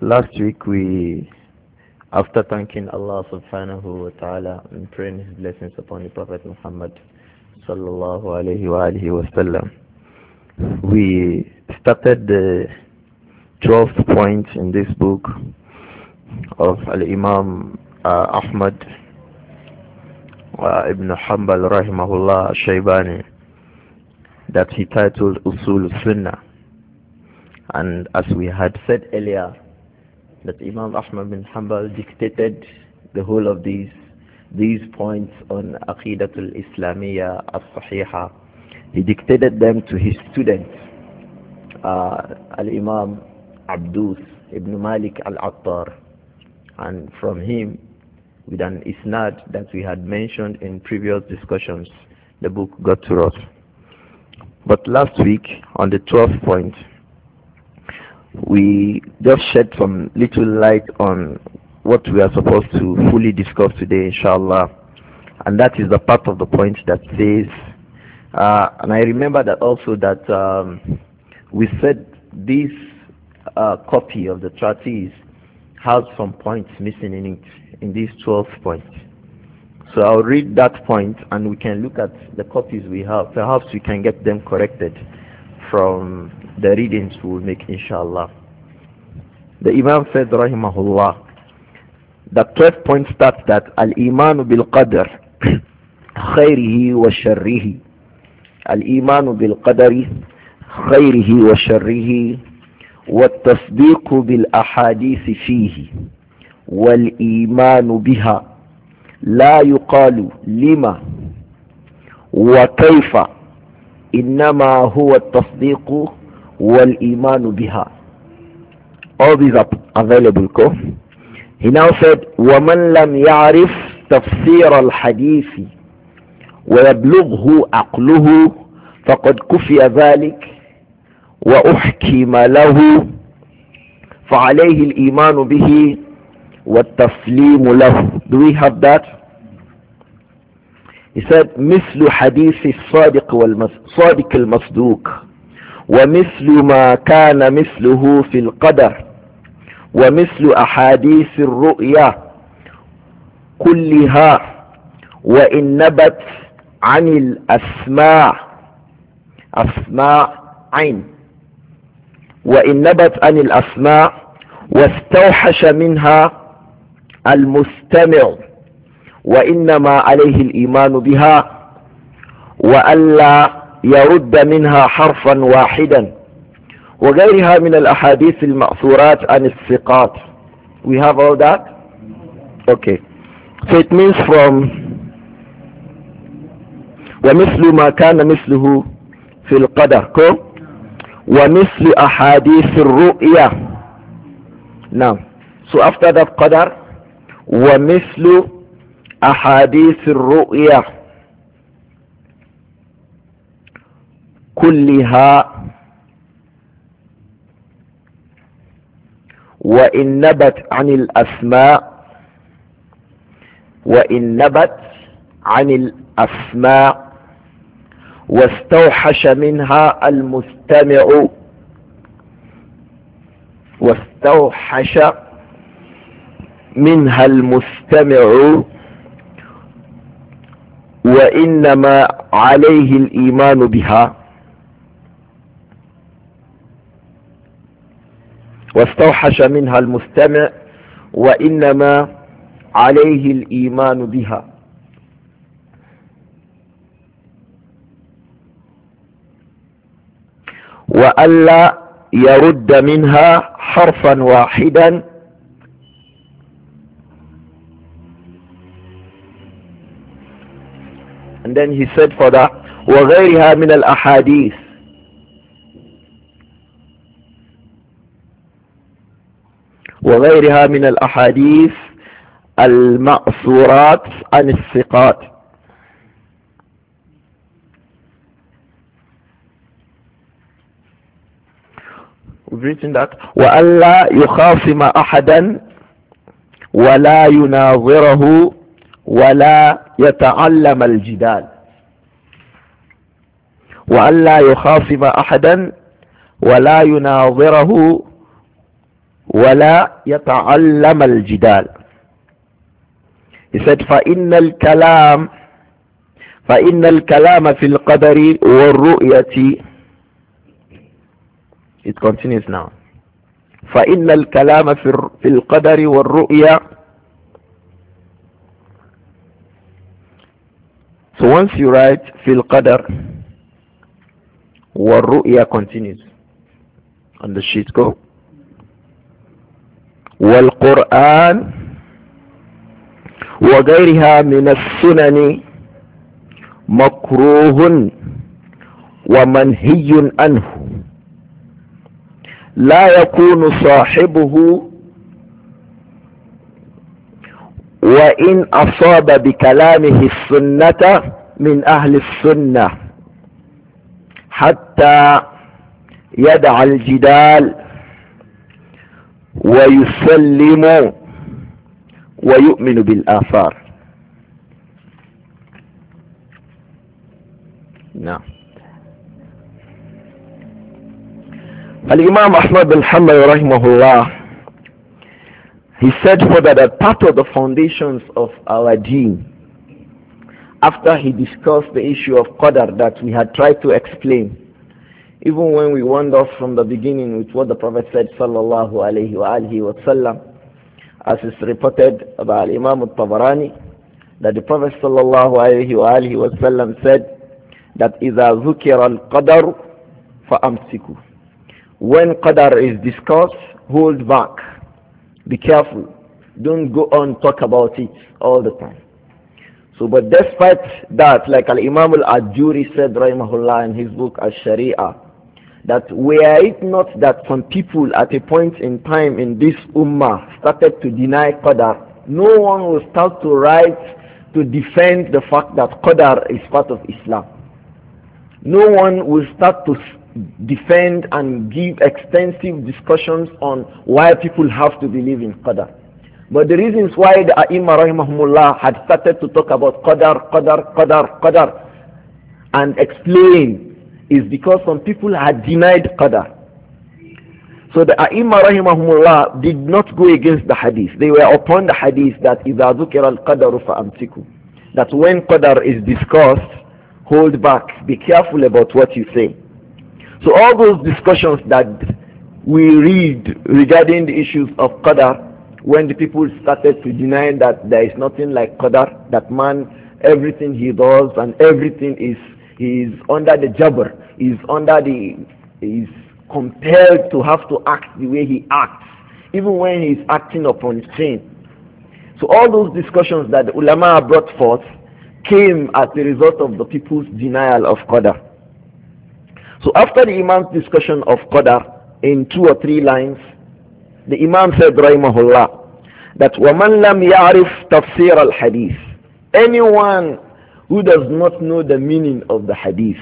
Last week after thanking Allah subhanahu wa ta'ala and praying His blessings upon the Prophet Muhammad sallallahu alayhi wa alihi wasallam, we started the 12th point in this book of Al-Imam Ahmad ibn Hanbal rahimahullah Shaybani, that he titled Usul Sunnah. And as we had said earlier, that Imam Ahmad bin Hanbal dictated the whole of these points on Aqidatul Islamiyya as-Sahiha. He dictated them to his student, Al-Imam Abdus ibn Malik al-Attar, and from him, with an isnad that we had mentioned in previous discussions, the book got to us. But last week, on the 12th point, we just shed some little light on what we are supposed to fully discuss today, inshallah. And that is the part of the point that says, and I remember that also that we said this copy of the treatise has some points missing in it, in these 12 points. So I'll read that point and we can look at the copies we have. Perhaps we can get them corrected from the readings we will make, inshallah. The Imam said, rahimahullah, the 12th point starts that al-imanu bil-qadr khayrihi wa sharrihi. Al-imanu bil-qadri khayrihi wa sharrihi wa tasdiqu bil-ahadisi fihi wal-imanu biha la yuqalu lima wa kayfa innama huwa at-tasdiqu wal-imanu biha. All these are available. He now said, وَمَنْ لَمْ يَعْرِفْ تَفْسِيرَ الْحَدِيثِ وَيَبْلُغْهُ عَقْلُهُ فَقَدْ كُفِيَ ذَلِكَ وَأُحْكِمَ لَهُ فَعَلَيْهِ الْإِيمَانُ بِهِ وَالتَّسْلِيمُ لَهُ. Do we have that? He said, مثل حديث الصادق المصدوق ومثل ما كان مثله في القدر ومثل أحاديث الرؤيا كلها وإن نبت عن الأسماع أسماع عين وإن نبت عن الأسماع واستوحش منها المستمع وإنما عليه الإيمان بها وألا يرد منها حرفا واحدا وغيرها من الأحاديث المأثورات عن الثقات. We have all that? Okay. So it means from ومثل ما كان مثله في القدر ومثل أحاديث الرؤيا. Now, so after that قدر ومثل أحاديث الرؤيا كلها وإن نبت عن الأسماء وإن نبت عن الأسماء واستوحش منها المستمع واستوحش منها المستمع وإنما عليه الإيمان بها واستوحش منها المستمع وإنما عليه الإيمان بها. وألا يرد منها حرفا واحدا and then he said for that وغيرها من الأحاديث وغيرها من الأحاديث المأثورات عن الثقات. We've written that وألا يخاصم أحدا ولا يناظره ولا يتعلم الجدال. وألا يخاصم أحدا ولا يناظره ولا يتعلم الجدال. He said فإن الكلام في القدر والرؤية. It continues now. فإن الكلام في القدر والرؤية. So once you write في القدر والرؤية continues on the sheet, go. والقرآن وغيرها من السنن مكروه ومنهي عنه لا يكون صاحبه وإن أصاب بكلامه السنة من أهل السنة حتى يدع الجدال ويسلم ويؤمن بالآثار. نعم. Al-Imam Ahmad bin Hanbal rahimahullah, he said further that part of the foundations of our deen, after he discussed the issue of qadar that we had tried to explain, even when we wandered off from the beginning with what the Prophet said sallallahu alayhi wa alihi wa sallam, as is reported by Imam al-Tabarani, that the Prophet sallallahu alayhi wa alihi wa sallam said that إِذَا ذُكِرَ الْقَدَرُ فَأَمْسِكُوا. When qadar is discussed, hold back. Be careful. Don't go on talk about it all the time. So, but despite that, like Al-Imam Al-Ajuri said, rahimahullah, in his book Al-Sharia, that were it not that some people at a point in time in this ummah started to deny qadar, no one will start to write to defend the fact that qadar is part of Islam. No one will start to defend and give extensive discussions on why people have to believe in qadar. But the reasons why the A'imma rahimahumullah had started to talk about qadar and explain is because some people had denied qadar. So the A'imma rahimahumullah did not go against the hadith. They were upon the hadith that إِذَا ذُكِرَ الْقَدَرُ فَأَمْسِكُوا, that when qadar is discussed, hold back, be careful about what you say. So all those discussions that we read regarding the issues of qadar, when the people started to deny that there is nothing like qadar, that man, everything he does and everything he is under the jabr, is compelled to have to act the way he acts, even when he is acting upon sin. So all those discussions that the ulama brought forth came as a result of the people's denial of qadar. So after the Imam's discussion of qadar in 2 or 3 lines, the Imam said rahimahullah that وَمَنْ لَمْ يَعْرِفْ تَفْسِيرَ الْحَدِيثِ, anyone who does not know the meaning of the hadith,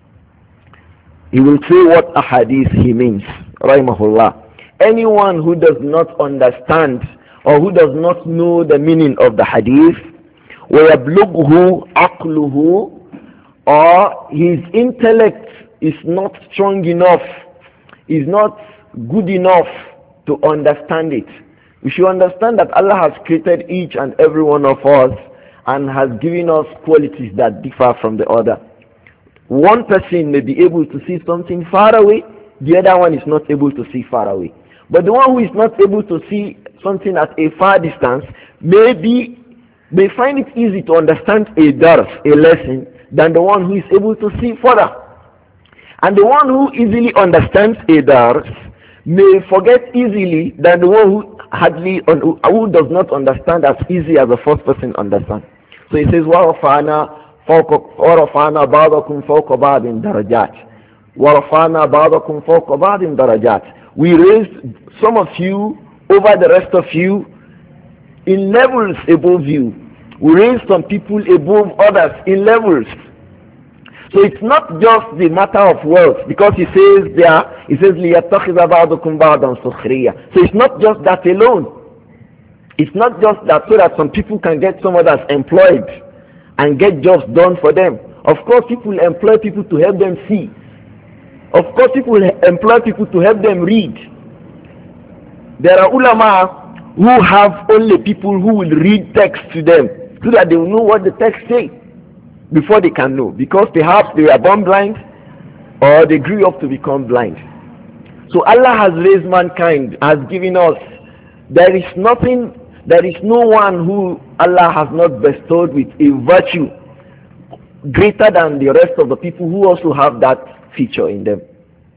he will say what a hadith he means, rahimahullah. Anyone who does not understand or who does not know the meaning of the hadith, وَيَبْلُغْهُ عَقْلُهُ, or his intellect is not strong enough, is not good enough to understand it. We should understand that Allah has created each and every one of us and has given us qualities that differ from the other. One person may be able to see something far away, the other one is not able to see far away. But the one who is not able to see something at a far distance may find it easy to understand a dars, a lesson, than the one who is able to see further. And the one who easily understands a dars may forget easily than the one who does not understand as easy as the first person understands. So he says, وَرَفَعْنَا بَعْضَكُمْ فَوْقَ بَعْضٍ دَرَجَاتٍ وَرَفَعْنَا بَعْضَكُمْ فَوْقَ بَعْضٍ دَرَجَاتٍ. We raised some of you over the rest of you in levels above you. We raised some people above others in levels. So it's not just the matter of wealth, because he says لِيَتَّخِذَ بَعْضُكُمْ بَعْضًا سُخْرِيًّا. So it's not just that alone. It's not just that so that some people can get some others employed and get jobs done for them. Of course, people employ people to help them see. Of course, people employ people to help them read. There are ulama who have only people who will read text to them so that they will know what the text says before they can know, because perhaps they are born blind or they grew up to become blind. So Allah has raised mankind, has given us. There is no one who Allah has not bestowed with a virtue greater than the rest of the people who also have that feature in them.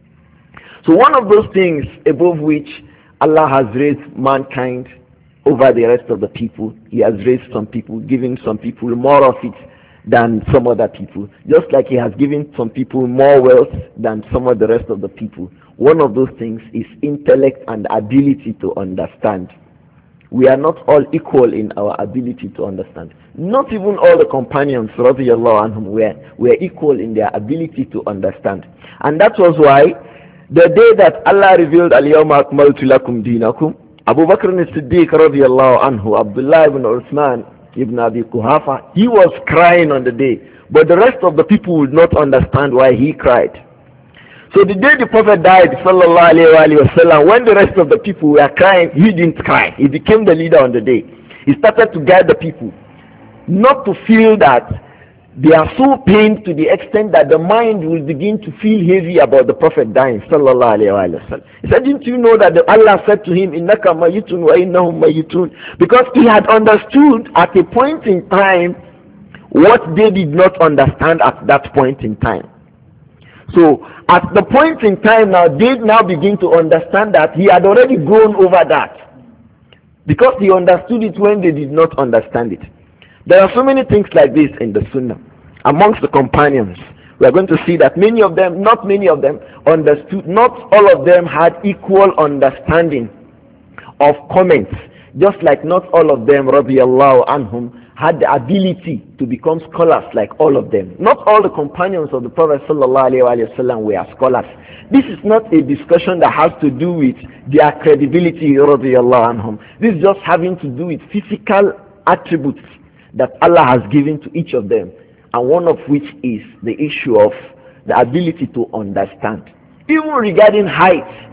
So one of those things above which Allah has raised mankind over the rest of the people, He has raised some people, giving some people more of it than some other people, just like He has given some people more wealth than some of the rest of the people. One of those things is intellect and ability to understand. We are not all equal in our ability to understand. Not even all the companions radiyallahu anhum were equal in their ability to understand. And that was why the day that Allah revealed Al-Yawma Akmaltu Lakum Dinakum, Abu Bakr as-Siddiq radiyallahu anhu, Abdullah ibn Uthman ibn Abi Kuhafa, he was crying on the day. But the rest of the people would not understand why he cried. So the day the Prophet died, sallallahu alayhi wa sallam, when the rest of the people were crying, he didn't cry. He became the leader on the day. He started to guide the people, not to feel that they are so pained to the extent that the mind will begin to feel heavy about the Prophet dying, sallallahu alayhi wa sallam. He said, didn't you know that Allah said to him, innaka mayitun wa innahum mayitun? Because he had understood at a point in time what they did not understand at that point in time. So at the point in time now, they now begin to understand that he had already grown over that, because he understood it when they did not understand it. There are so many things like this in the Sunnah. Amongst the companions, we are going to see that many of them, not many of them, understood, not all of them had equal understanding of comments, just like not all of them, radiyallahu anhum, had the ability to become scholars like all of them. Not all the companions of the Prophet sallallahu alaihi wasallam were scholars. This is not a discussion that has to do with their credibility, radiyallahu anhum. This is just having to do with physical attributes that Allah has given to each of them, and one of which is the issue of the ability to understand. Even regarding height,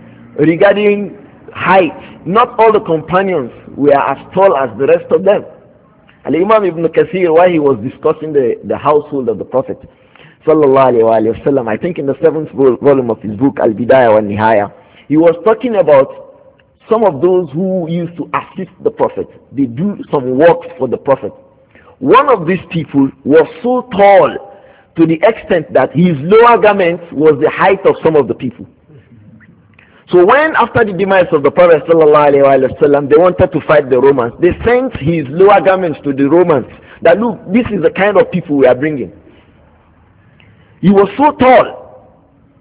not all the companions were as tall as the rest of them. Al-Imam Ibn Kathir, while he was discussing the household of the Prophet sallallahu alayhi wa sallam, I think in the 7th volume of his book Al-Bidayah wa Nihaya, he was talking about some of those who used to assist the Prophet. They do some work for the Prophet. One of these people was so tall to the extent that his lower garment was the height of some of the people. So when after the demise of the Prophet ﷺ, they wanted to fight the Romans, they sent his lower garments to the Romans that, look, this is the kind of people we are bringing. He was so tall.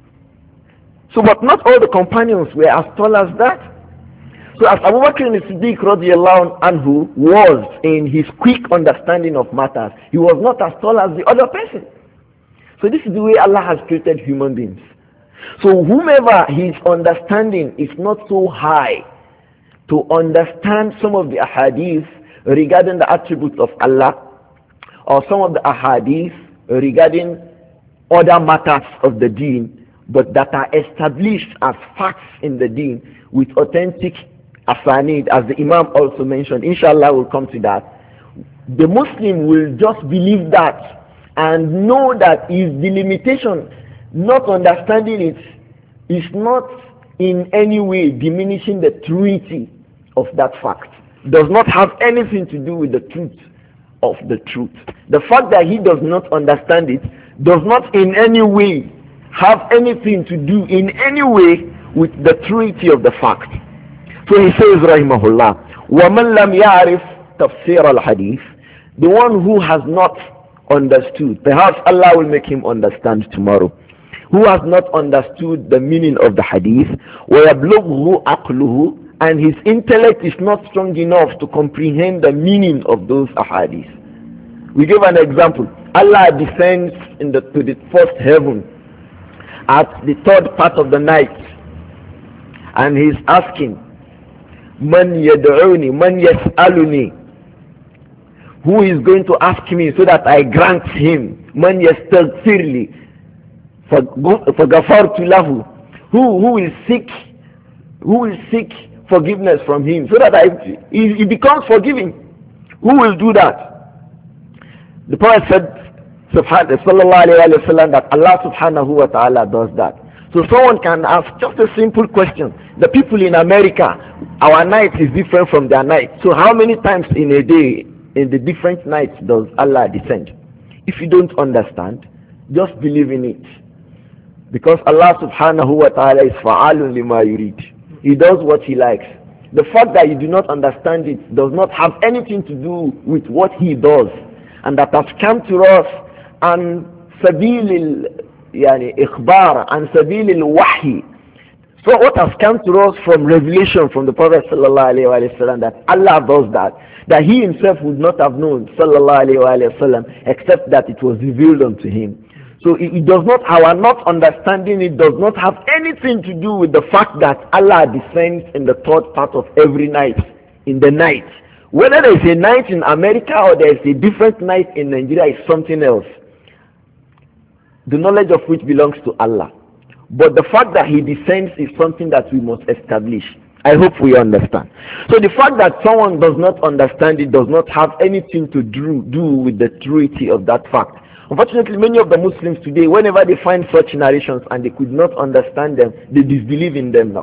So but not all the companions were as tall as that. So as Abu Bakr as-Siddiq radiyallahu anhu was in his quick understanding of matters, he was not as tall as the other person. So this is the way Allah has created human beings. So whomever his understanding is not so high to understand some of the ahadith regarding the attributes of Allah, or some of the ahadith regarding other matters of the deen, but that are established as facts in the deen with authentic asanid, as the Imam also mentioned, inshallah we'll come to that, the Muslim will just believe that and know that is the limitation. Not understanding it is not in any way diminishing the truity of that fact. Does not have anything to do with the truth of the truth. The fact that he does not understand it does not in any way have anything to do in any way with the truity of the fact. So he says, rahimahullah, وَمَنْ لَمْ يَعْرِفْ تَفْسِيرَ الْحَدِيثِ, the one who has not understood, perhaps Allah will make him understand tomorrow, who has not understood the meaning of the hadith, وَيَبْلُغْهُ عَقْلُهُ, and his intellect is not strong enough to comprehend the meaning of those ahadith. We give an example. Allah descends to the first heaven at the third part of the night, and he's asking, Man yad'uni, man yas'aluni, who is going to ask me so that I grant him? Man yastaghfirli, فَغَفَرْتُ لَهُ, who will seek forgiveness from him so that he becomes forgiving. Who will do that? The Prophet said, sallallahu alayhi wa sallam, that Allah subhanahu wa ta'ala does that. So someone can ask just a simple question. The people in America, our night is different from their night. So how many times in a day, in the different nights, does Allah descend? If you don't understand, just believe in it. Because Allah subhanahu wa ta'ala is fa'alun lima yurid. He does what he likes. The fact that you do not understand it does not have anything to do with what he does. And that has come to us and sabil ikhbar and sabil al-wahi. So what has come to us from revelation from the Prophet sallallahu alaihi wasallam, that Allah does that he himself would not have known sallallahu alaihi wasallam except that it was revealed unto him. So it does not, our not understanding it does not have anything to do with the fact that Allah descends in the third part of every night, in the night. Whether there is a night in America or there is a different night in Nigeria is something else, the knowledge of which belongs to Allah. But the fact that he descends is something that we must establish. I hope we understand. So the fact that someone does not understand it does not have anything to do with the truity of that fact. Unfortunately, many of the Muslims today, whenever they find such narrations and they could not understand them, they disbelieve in them.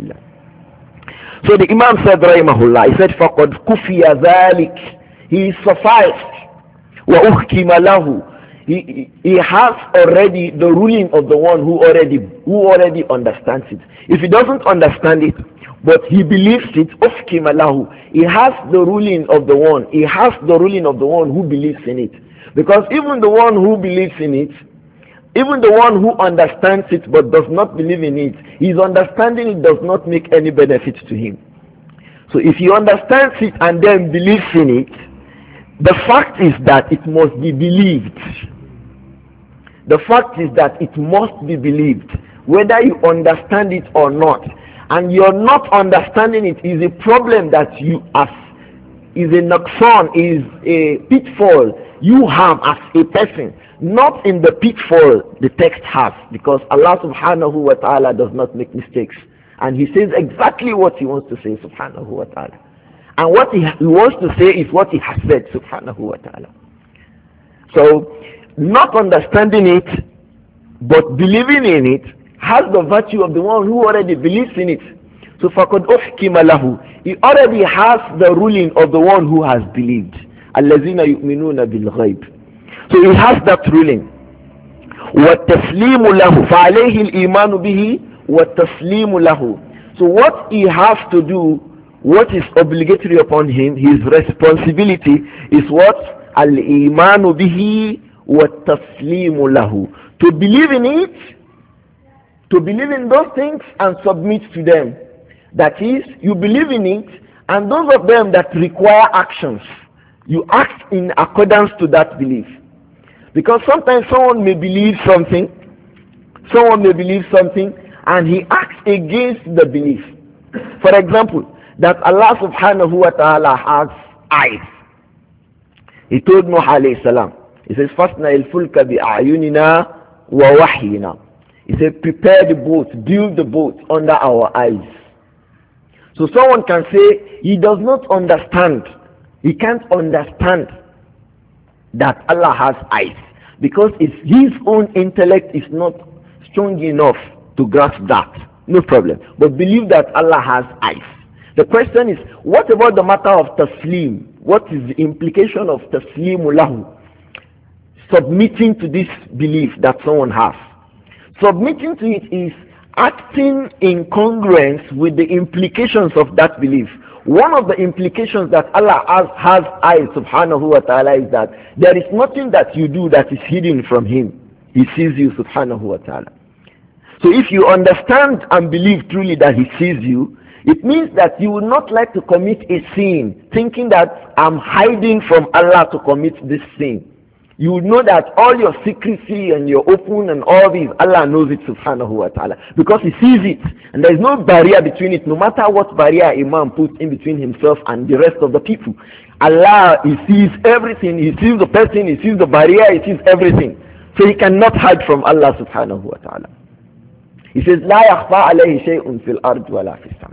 So the Imam said, rahimahullah, he said, فَقَدْ كُفِيَ ذَلِكَ, he sufficed. وَأُحْكِمَ لَهُ, he has already the ruling of the one who already understands it. If he doesn't understand it, but he believes it, أُحْكِمَ لَهُ, he has the ruling of the one. He has the ruling of the one who believes in it. Because even the one who believes in it, even the one who understands it but does not believe in it, his understanding it does not make any benefit to him. So if he understands it and then believes in it, the fact is that it must be believed. The fact is that it must be believed, whether you understand it or not. And your not understanding it is a problem that you have, is a naqsan, is a pitfall you have as a person, not in the pitfall the text has, because Allah subhanahu wa ta'ala does not make mistakes, and he says exactly what he wants to say subhanahu wa ta'ala, and what he wants to say is what he has said subhanahu wa ta'ala. So not understanding it but believing in it has the virtue of the one who already believes in it. So فَقَدْ أُحْكِمَ لَهُ, he already has the ruling of the one who has believed. الَّذِينَ يُؤْمِنُونَ بِالْغَيْبِ. So he has that ruling. وَالتَّسْلِيمُ لَهُ فَعَلَيْهِ الْإِيمَانُ بِهِ وَالتَّسْلِيمُ لَهُ. So what he has to do, what is obligatory upon him, his responsibility is what? الْإِيمَانُ بِهِ وَالتَّسْلِيمُ لَهُ. To believe in it, to believe in those things and submit to them. That is, you believe in it, and those of them that require actions, you act in accordance to that belief. Because sometimes someone may believe something, and he acts against the belief. For example, that Allah subhanahu wa ta'ala has eyes. He told Nuh alayhi salam, he says, فَاسْنَا الْفُلْكَ بِأَعْيُنِنَا وَوَحْيِنَا. He said, prepare the boat, build the boat under our eyes. So someone can say, he does not understand. He can't understand that Allah has eyes, because his own intellect is not strong enough to grasp that. No problem. But believe that Allah has eyes. The question is, what about the matter of taslim? What is the implication of taslimu lahu? Submitting to this belief that someone has. Submitting to it is acting in congruence with the implications of that belief. One of the implications that Allah has eyes subhanahu wa ta'ala is that there is nothing that you do that is hidden from him. He sees you subhanahu wa ta'ala. So if you understand and believe truly that he sees you, it means that you will not like to commit a sin thinking that I'm hiding from Allah to commit this sin. You will know that all your secrecy and your open and all these, Allah knows it subhanahu wa ta'ala, because he sees it, and there is no barrier between it, no matter what barrier a man puts in between himself and the rest of the people. Allah, he sees everything, he sees the person, he sees the barrier, he sees everything. So he cannot hide from Allah subhanahu wa ta'ala. He says, لا يخفى عليه شيء في الأرض ولا في السماء.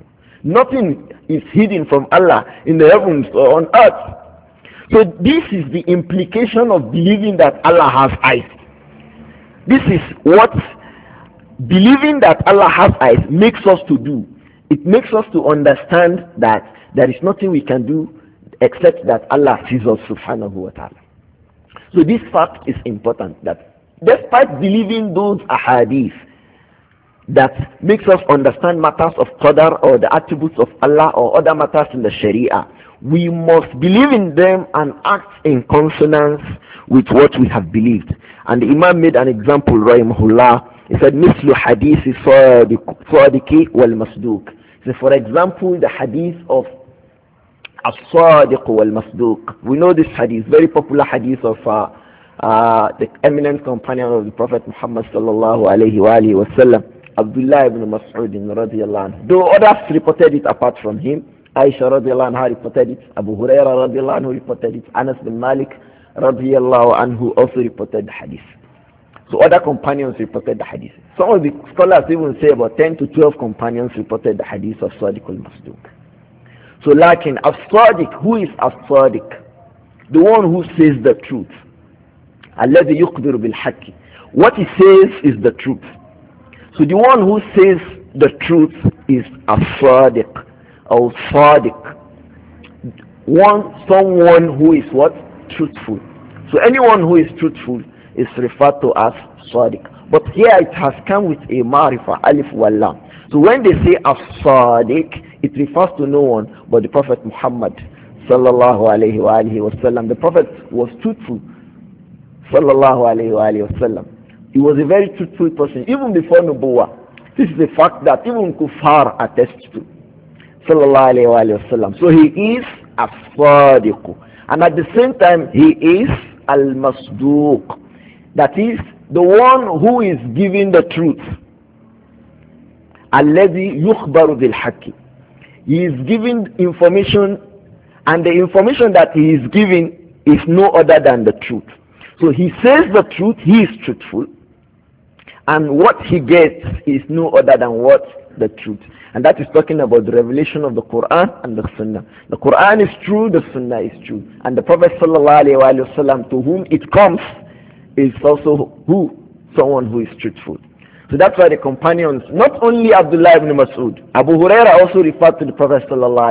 Nothing is hidden from Allah in the heavens or on earth. So this is the implication of believing that Allah has eyes. This is what believing that Allah has eyes makes us to do. It makes us to understand that there is nothing we can do except that Allah sees us, subhanahu wa ta'ala. So this fact is important, that despite believing those ahadith that makes us understand matters of qadar or the attributes of Allah or other matters in the sharia, we must believe in them and act in consonance with what we have believed. And the Imam made an example, rahimahullah. He said, مثل حديث صادق والمصدوق. So for example, the hadith of الصادق والمصدوق. We know this hadith, very popular hadith of the eminent companion of the Prophet Muhammad sallallahu alayhi wa alihi wa sallam, Abdullah ibn Mas'ud radiyallahu anhu. Though others reported it apart from him, Aisha radiyallahu anha reported it, Abu Hurairah radiyallahu anhu reported it, Anas bin Malik radiyallahu anhu also reported the hadith. So other companions reported the hadith. Some of the scholars even say about 10 to 12 companions reported the hadith of Sadiq al-Masduq. So lakin as-Sadiq, who is as-Sadiq? The one who says the truth. Alladhi yuqdiru bil-haqqi. What he says is the truth. So the one who says the truth is as-Sadiq or Sadiq. Someone who is what? Truthful. So anyone who is truthful is referred to as Sadiq. But here it has come with a marifa, alif wal lam. So when they say as-Sadiq, it refers to no one but the Prophet Muhammad sallallahu alayhi wa alihi wasallam. The Prophet was truthful sallallahu alayhi wa alihi wasallam. He was a very truthful person even before Nubuwah. This is a fact that even Kuffar attest to. Sallallahu alayhi wa alihi wasallam. So he is as-Sadiq. And at the same time he is al-Masduq. That is the one who is giving the truth. Alladhi yukhbaru bil haqqi. He is giving information, and the information that he is giving is no other than the truth. So he says the truth, he is truthful, and what he gets is no other than what? The truth. And that is talking about the revelation of the Quran and the Sunnah. The Quran is true, the Sunnah is true. And the Prophet ﷺ, to whom it comes, is also who? Someone who is truthful. So that's why the companions, not only Abdullah ibn Mas'ud, Abu Huraira also referred to the Prophet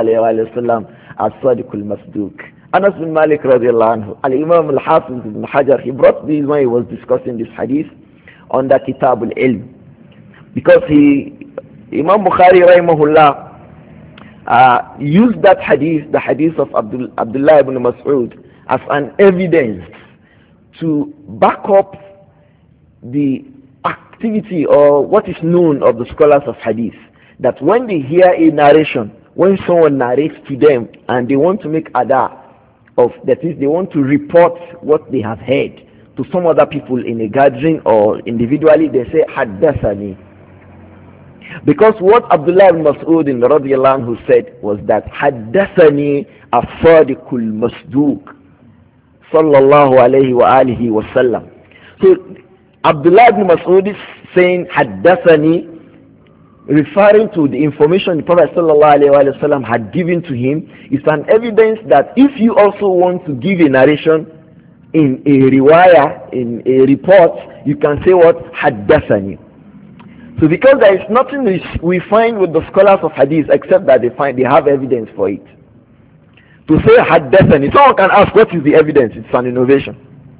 ﷺ as Sadiqul Masduq. Anas bin Malik radiallahu anhu, Al-Imam al-Hafiz ibn Hajar, he brought these when he was discussing this hadith on the Kitab al-Ilm. Because Imam Bukhari rahimahullah used that hadith, the hadith of Abdullah ibn Mas'ud, as an evidence to back up the activity or what is known of the scholars of hadith, that when they hear a narration, when someone narrates to them and they want to make ada of, that is, they want to report what they have heard to some other people in a gathering or individually, they say haddathani. Because what Abdullah ibn Mas'ud radiyallahu anhu said was that haddathani as-Sadiqul Masduq sallallahu alayhi wa alihi wa sallam. So Abdullah ibn Mas'ud is saying haddathani, referring to the information the Prophet sallallahu alayhi wa sallam had given to him, is an evidence that if you also want to give a narration in a riwayah, in a report, you can say what? Haddathani. So because there is nothing we find with the scholars of hadith except that they have evidence for it. To say haddathani, someone can ask what is the evidence? It's an innovation.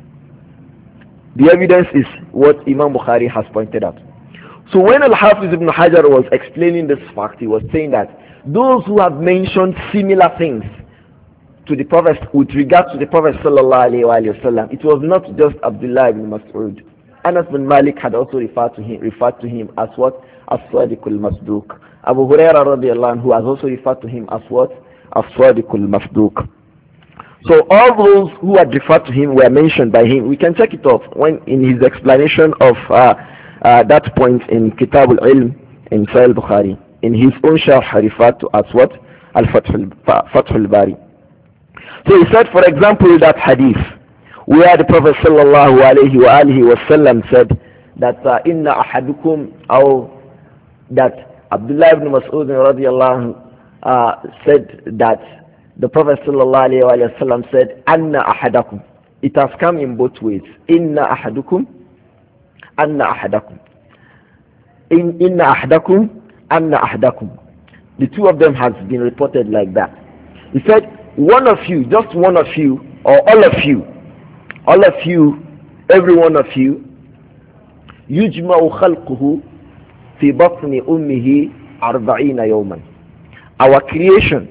The evidence is what Imam Bukhari has pointed out. So when Al-Hafiz ibn Hajar was explaining this fact, he was saying that those who have mentioned similar things to the Prophet with regard to the Prophet sallallahu alaihi wasallam, it was not just Abdullah ibn Mas'ud. Anas bin Malik had also referred to him as what? As-Sadiqul Masduq. Abu Hurairah radiyallahu anhu has also referred to him as what? As-Sadiqul Masduq. So all those who had referred to him were mentioned by him. We can check it off when in his explanation of that point in Kitab al-Ilm in Sahih Bukhari. In his own sharh referred to as what? Al-Fath al-Bari. So he said, for example, that hadith where the Prophet sallallahu alayhi wa alihi wa sallam said that inna ahadukum, or that Abdullah ibn Mas'ud radiyallahu said that the Prophet ﷺ said, "Anna ahadakum." It has come in both ways. Inna ahadukum, anna ahadakum. Inna ahadakum, anna ahadakum. The two of them has been reported like that. He said, one of you, just one of you, or all of you, every one of you, yujma'u khalquhu fi batni ummihi 40 yawman. Our creation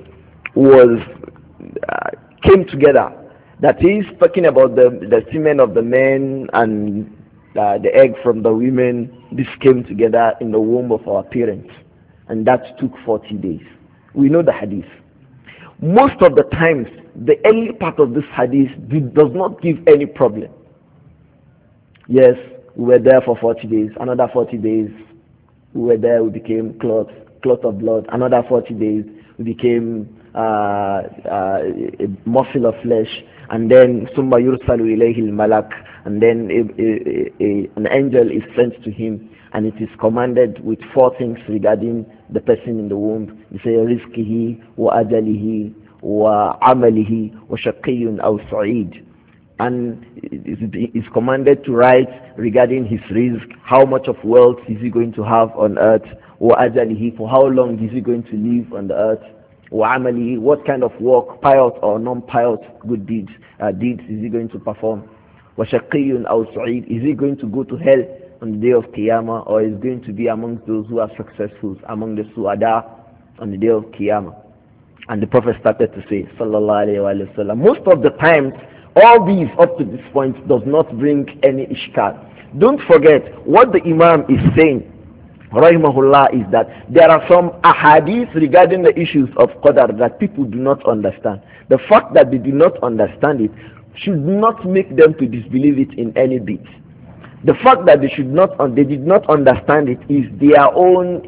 came together. That is talking about the semen of the men and the egg from the women. This came together in the womb of our parents, and that took 40 days. We know the hadith. Most of the times, the early part of this hadith does not give any problem. Yes, we were there for 40 days. Another 40 days, we were there, we became clot of blood. Another 40 days, we became a morsel of flesh. And then summa yursalu ilayhi al-malak, and then an angel is sent to him, and it is commanded with 4 things regarding the person in the womb. They say rizqihi wa ajalihi wa amalihi wa shaqiyyun aw sa'id. And it is commanded to write regarding his rizq, how much of wealth is he going to have on earth, wa ajalihi, for how long is he going to live on the earth, wa amalihi, what kind of work, pious or non-pious good deeds is he going to perform, wa shaqiyyun aw sa'id, is he going to go to hell on the day of Qiyamah, or is going to be amongst those who are successful, among the su'ada on the day of Qiyamah. And the Prophet started to say, sallallahu alayhi wa sallam, most of the times, all these up to this point does not bring any ishkal. Don't forget, what the Imam is saying, rahimahullah, is that there are some ahadith regarding the issues of qadar that people do not understand. The fact that they do not understand it should not make them to disbelieve it in any bit. The fact that they did not understand it is their own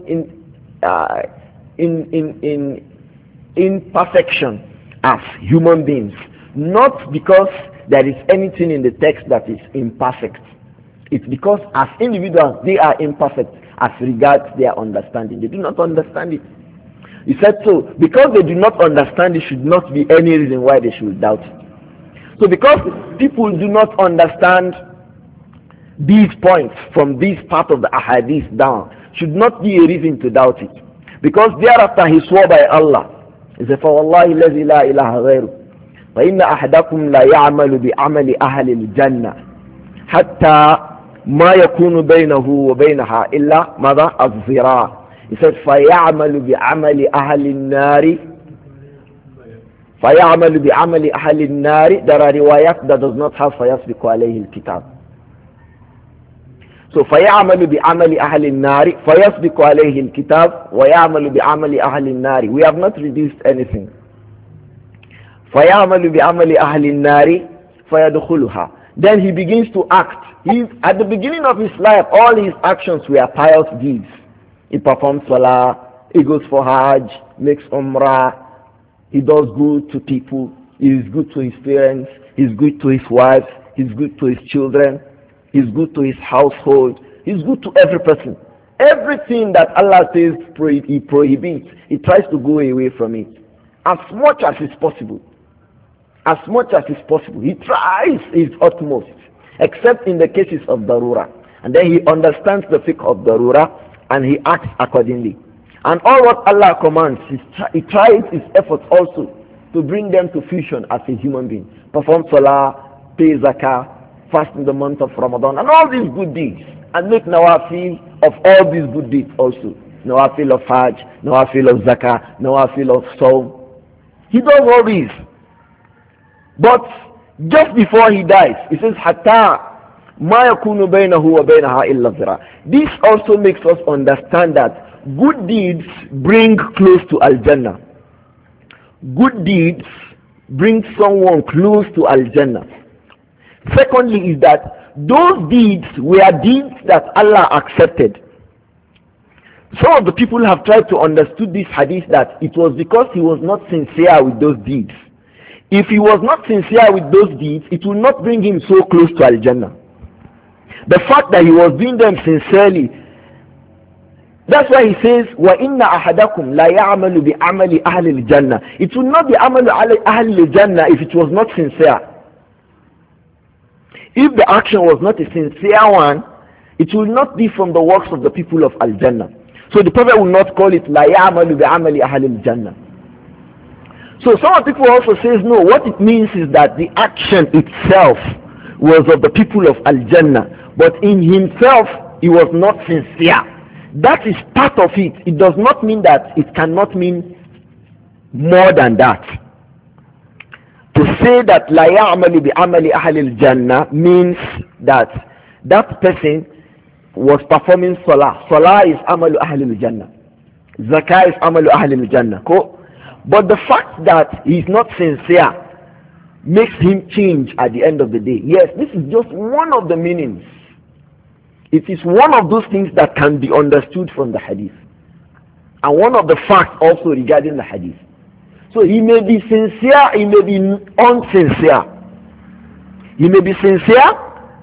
imperfection as human beings, not because there is anything in the text that is imperfect. It's because as individuals they are imperfect as regards their understanding. They do not understand it. He said so because they do not understand it should not be any reason why they should doubt it. So because people do not understand these points from this part of the ahadith down should not be a reason to doubt it. Because thereafter he swore by Allah. He said, فَوَاللَّهِ الَّذِي لَا إِلَهَ غَيْرُهُ فَإِنَّ أَحَدَكُمْ لَا يَعْمَلُ بِعَمَلِ أَهْلِ الْجَنَّةِ حَتَّى مَا يَكُونُ بَيْنَهُ وَبَيْنَهَا إِلَّا مَاذَا الذِّرَاعُ. He said, فَيَعْمَلُ بِعَمَلِ أَهْلِ النَّارِ فَيَعْمَلُ بِعَمَلِ أَهْلِ النَّارِ. There are riwayat that does not have فَيَسْبِقُ عَلَيْهِ الْكِتَابِ. So فَيَعْمَلُ بِعَمَلِ أَهْلِ النَّارِ فَيَسْبِقُ عَلَيْهِ الْكِتَابِ وَيَعْمَلُ بِعَمَلِ أَهْلِ النَّارِ. We have not reduced anything. فَيَعْمَلُ بِعَمَلِ أَهْلِ النَّارِ فَيَدْخُلُهَا. Then he begins to act. At the beginning of his life, all his actions were pious deeds. He performs salah, he goes for hajj, makes umrah, he does good to people, he is good to his parents, he is good to his wife, he is good to his children, he is good to his household, he is good to every person. Everything that Allah says he prohibits, he tries to go away from it as much as is possible. As much as is possible. He tries his utmost, except in the cases of darura. And then he understands the fiqh of darura and he acts accordingly. And all what Allah commands, he tries his efforts also to bring them to fusion as a human being. Perform salah, pay zakah, fast in the month of Ramadan, and all these good deeds. And make nawafil of all these good deeds also. Nawafil of hajj, nawafil of zakah, nawafil of sawm. He does all these. But just before he dies, he says, Hatta ma yakunu baynahu wa baynaha illa zira. This also makes us understand that good deeds bring close to Al-Jannah. Good deeds bring someone close to Al-Jannah. Secondly is that those deeds were deeds that Allah accepted. Some of the people have tried to understand this hadith that it was because he was not sincere with those deeds. If he was not sincere with those deeds, it will not bring him so close to Al-Jannah. The fact that he was doing them sincerely That's why he says, وَإِنَّ أَحَدَكُمْ لَا يَعْمَلُ بِعَمَلِ أَهْلِ الْجَنَّةِ. It would not be عَمَلُ أَهْلِ الْجَنَّةِ if it was not sincere. If the action was not a sincere one, it will not be from the works of the people of Al-Jannah. So the Prophet will not call it لَا يَعْمَلُ بِعَمَلِ أَهْلِ الْجَنَّةِ. So some people also says, no, what it means is that the action itself was of the people of Al-Jannah, but in himself he was not sincere. That is part of it. It does not mean that it cannot mean more than that. To say that la ya'malu bi amali ahli al-jannah means that that person was performing salah. Salah is amalu ahli al-jannah. Zakah is amalu ahli al-jannah. Cool? But the fact that he is not sincere makes him change at the end of the day. Yes, this is just one of the meanings. It is one of those things that can be understood from the hadith. And one of the facts also regarding the hadith. So he may be sincere, he may be unsincere. He may be sincere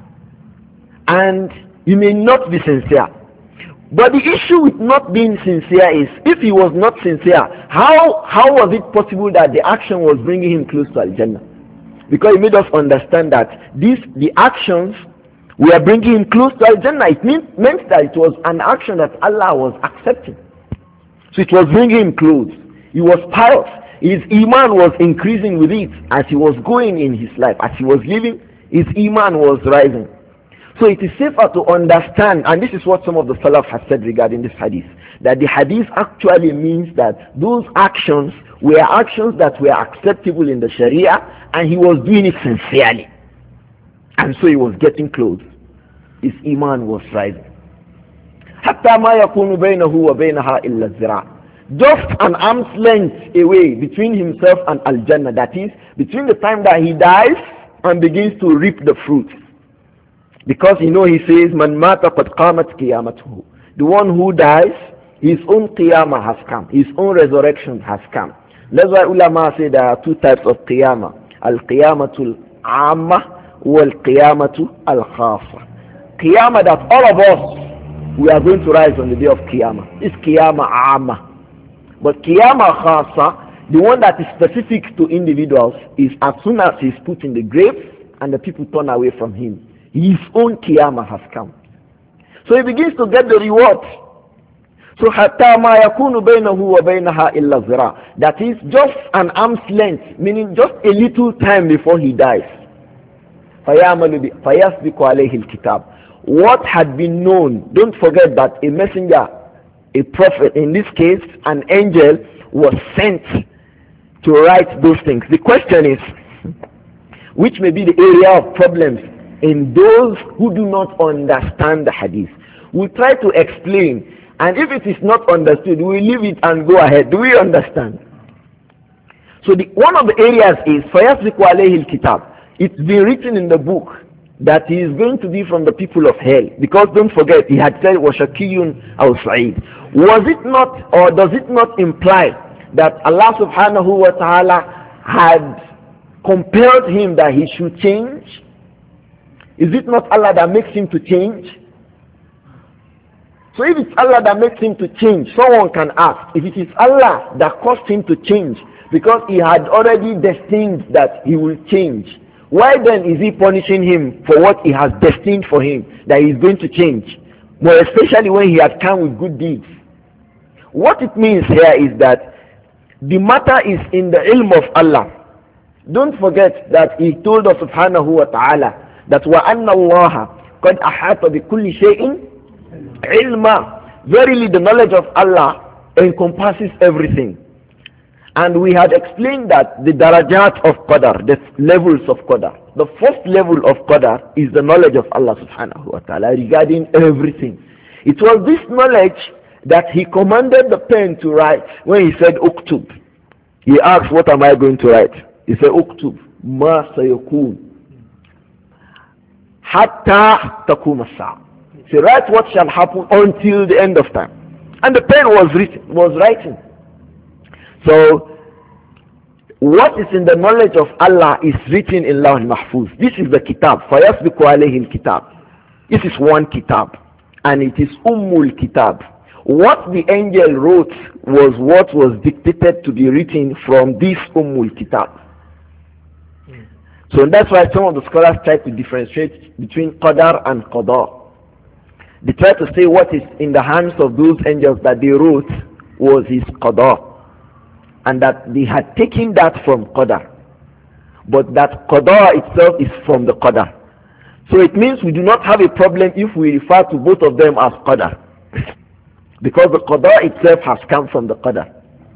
and he may not be sincere. But the issue with not being sincere is, if he was not sincere, how was it possible that the action was bringing him close to Al-Jannah? Because he made us understand that the actions we are bringing him close to Al-Jannah. It meant that it was an action that Allah was accepting. So it was bringing him close. He was pious. His iman was increasing with it as he was going in his life. As he was living, his iman was rising. So it is safer to understand, and this is what some of the Salaf have said regarding this hadith, that the hadith actually means that those actions were actions that were acceptable in the Sharia, and he was doing it sincerely. And so he was getting close. His iman was rising. حتى ما يكون بينه وبينها إلا الذراع. Just an arm's length away between himself and Al-Jannah. That is, between the time that he dies and begins to reap the fruit. Because he says, Man mata qad qamat qiyamatuhu. The one who dies, his own qiyamah has come. His own resurrection has come. That's why ulama say there are two types of qiyamah. Al-qiyamatul amma wal-qiyamatu al-khasa. Qiyamah that all of us, we are going to rise on the day of Qiyamah. It's Qiyamah Amma. But Qiyamah Khasa, the one that is specific to individuals, is as soon as he's put in the grave and the people turn away from him, his own Qiyamah has come. So he begins to get the reward. So حَتَّى مَا يَكُونُ بَيْنَهُ وَبَيْنَهَا إِلَّا الذِّرَاعُ. That is just an arm's length, meaning just a little time before he dies. فَيَسْبِقُ عَلَيْهِ الْكِتَابُ. What had been known, don't forget that a messenger, a prophet, in this case an angel, was sent to write those things. The question is, which may be the area of problems in those who do not understand the hadith. We'll try to explain, and if it is not understood, we'll leave it and go ahead. Do we understand? So one of the areas is فَيَسْبِقُ عَلَيْهِ الْكِتَابُ. It's been written in the book that he is going to be from the people of hell. Because don't forget, he had said, وَشَكِيٌّ أَوْ سَعِيدٌ. Was it not, or does it not imply that Allah subhanahu wa ta'ala had compelled him that he should change? Is it not Allah that makes him to change? So if it's Allah that makes him to change, someone can ask, if it is Allah that caused him to change, because he had already destined that he will change, why then is he punishing him for what he has destined for him, that he is going to change? More especially when he had come with good deeds. What it means here is that the matter is in the ilm of Allah. Don't forget that he told us subhanahu wa ta'ala that وَأَنَّ اللَّهَ قَدْ أَحَاطَ بِكُلِّ شَيْءٍ عِلْمًا. Verily the knowledge of Allah encompasses everything. And we had explained that the darajat of Qadar, the levels of Qadar. The first level of Qadar is the knowledge of Allah subhanahu wa ta'ala regarding everything. It was this knowledge that he commanded the pen to write when he said Uktub. He asked, what am I going to write? He said Uktub ma sayakun hatta taqum as-sa'a. He said, write what shall happen until the end of time. And the pen was writing. So, what is in the knowledge of Allah is written in Lawh al-Mahfuz. This is the kitab. فَيَسْبِقُ عَلَيْهِ الْكِتَابِ. This is one kitab. And it is Ummul Kitab. what the angel wrote was what was dictated to be written from this Kitab. So that's why some of the scholars try to differentiate between Qadar and Qadar. They try to say what is in the hands of those angels that they wrote was his Qadar, and that they had taken that from Qadar, but that Qadar itself is from the Qadar. So it means we do not have a problem if we refer to both of them as Qadar, because the Qadar itself has come from the Qadar.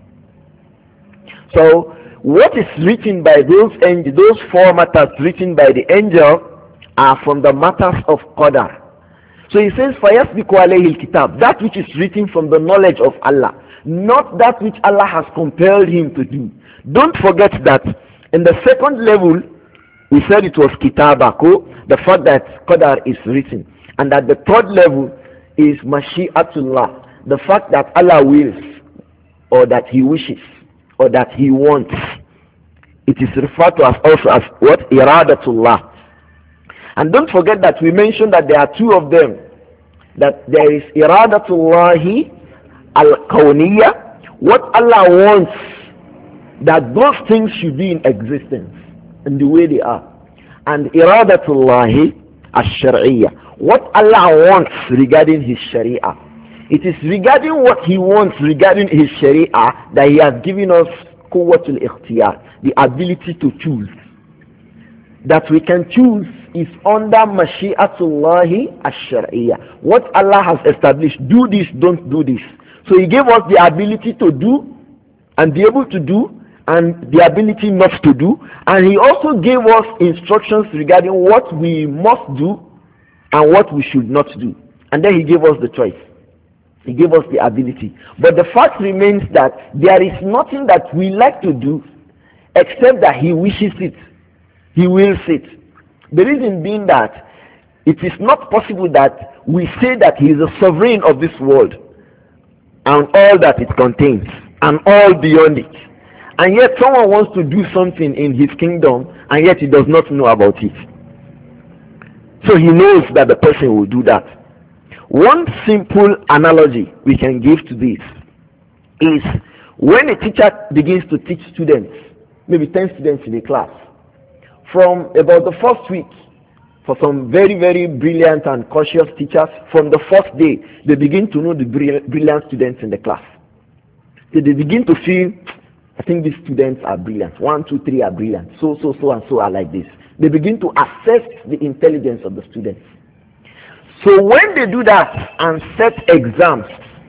So what is written by those four matters written by the angel are from the matters of Qadar. So he says, فَيَسْبِقُ عَلَيْهِ الْكِتَابِ, that which is written from the knowledge of Allah, not that which Allah has compelled him to do. Don't forget that in the second level, we said it was Kitabako, the fact that Qadar is written. And at the third level is Mashi'atullah, the fact that Allah wills, or that he wishes, or that he wants. It is referred to as also as what? Iradatullah. And don't forget that we mentioned that there are two of them. That there is Iradatullahi al-Kawniyya, what Allah wants, that those things should be in existence in the way they are. And Iradatullahi al-Shar'iyya, what Allah wants regarding his Sharia. It is regarding what he wants regarding his Sharia that he has given us quwwatul ikhtiyar, the ability to choose. That we can choose is under Mashi'atullahi ash-Shar'iyya. What Allah has established, do this, don't do this. So he gave us the ability to do and be able to do, and the ability not to do. And he also gave us instructions regarding what we must do and what we should not do. And then he gave us the choice. He gave us the ability. But the fact remains that there is nothing that we like to do except that he wishes it. He wills it. The reason being that it is not possible that we say that he is the sovereign of this world and all that it contains and all beyond it. And yet someone wants to do something in his kingdom and yet he does not know about it. So he knows that the person will do that. One simple analogy we can give to this is when a teacher begins to teach students, maybe 10 students in a class, from about the first week, for some very, very brilliant and cautious teachers, from the first day, they begin to know the brilliant students in the class. So they begin to feel, I think these students are brilliant. 1, 2, 3 are brilliant. So, and so are like this. They begin to assess the intelligence of the students. So when they do that and set exams,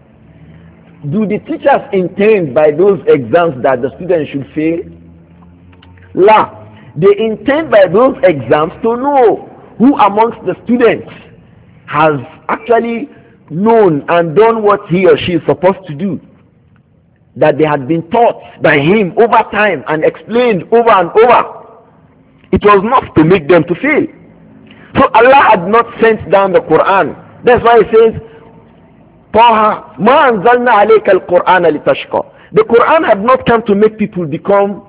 do the teachers intend by those exams that the students should fail? La. They intend by those exams to know who amongst the students has actually known and done what he or she is supposed to do. That they had been taught by him over time and explained over and over. It was not to make them to fail. So Allah had not sent down the Quran. That's why he says, Taha, ma anzalna alayka al-Qur'ana litashqa. The Quran had not come to make people become,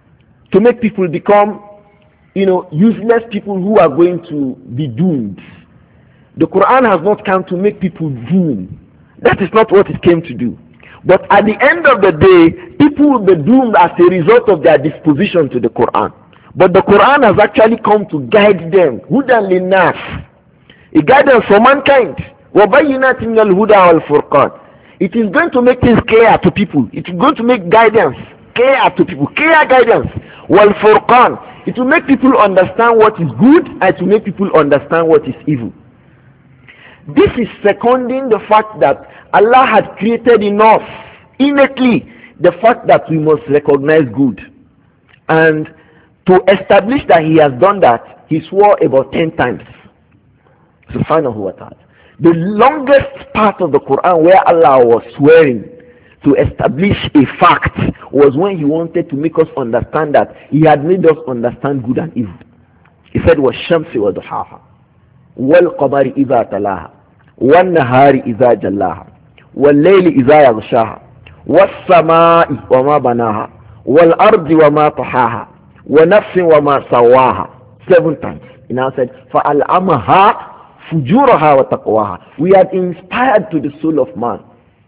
useless people who are going to be doomed. The Quran has not come to make people doomed. That is not what it came to do. But at the end of the day, people will be doomed as a result of their disposition to the Quran. But the Quran has actually come to guide them. Hudan linnas. A guidance for mankind. وَبَيِّنَاتٍ مِنَ الْهُدَى وَالْفُرْقَانِ. It is going to make things clear to people. It is going to make guidance clear to people. Clear guidance. وَالْفُرْقَانِ. It will make people understand what is good and to make people understand what is evil. This is seconding the fact that Allah had created in us innately the fact that we must recognize good. And to establish that he has done that, he swore about 10 times. Subhanahu wa ta'ala. The longest part of the Quran where Allah was swearing to establish a fact was when he wanted to make us understand that he had made us understand good and evil. He said, وَالشَّمْسِ وَضُحَاهَا وَالْقَمَرِ إِذَا تَلَاهَا وَالنَّهَارِ إِذَا جَلَّاهَا وَاللَّيْلِ إِذَا يَغْشَاهَا وَالسَّمَاءِ وَمَا بَنَاهَا وَالْأَرْضِ وَمَا طَحَاهَا وَنَفْسٍ وَمَا سَوَّاهَا 7 times. He now said, فَأَلْأَمَهَا فُجُورَهَا وَتَقْوَاهَا. We are inspired to the soul of man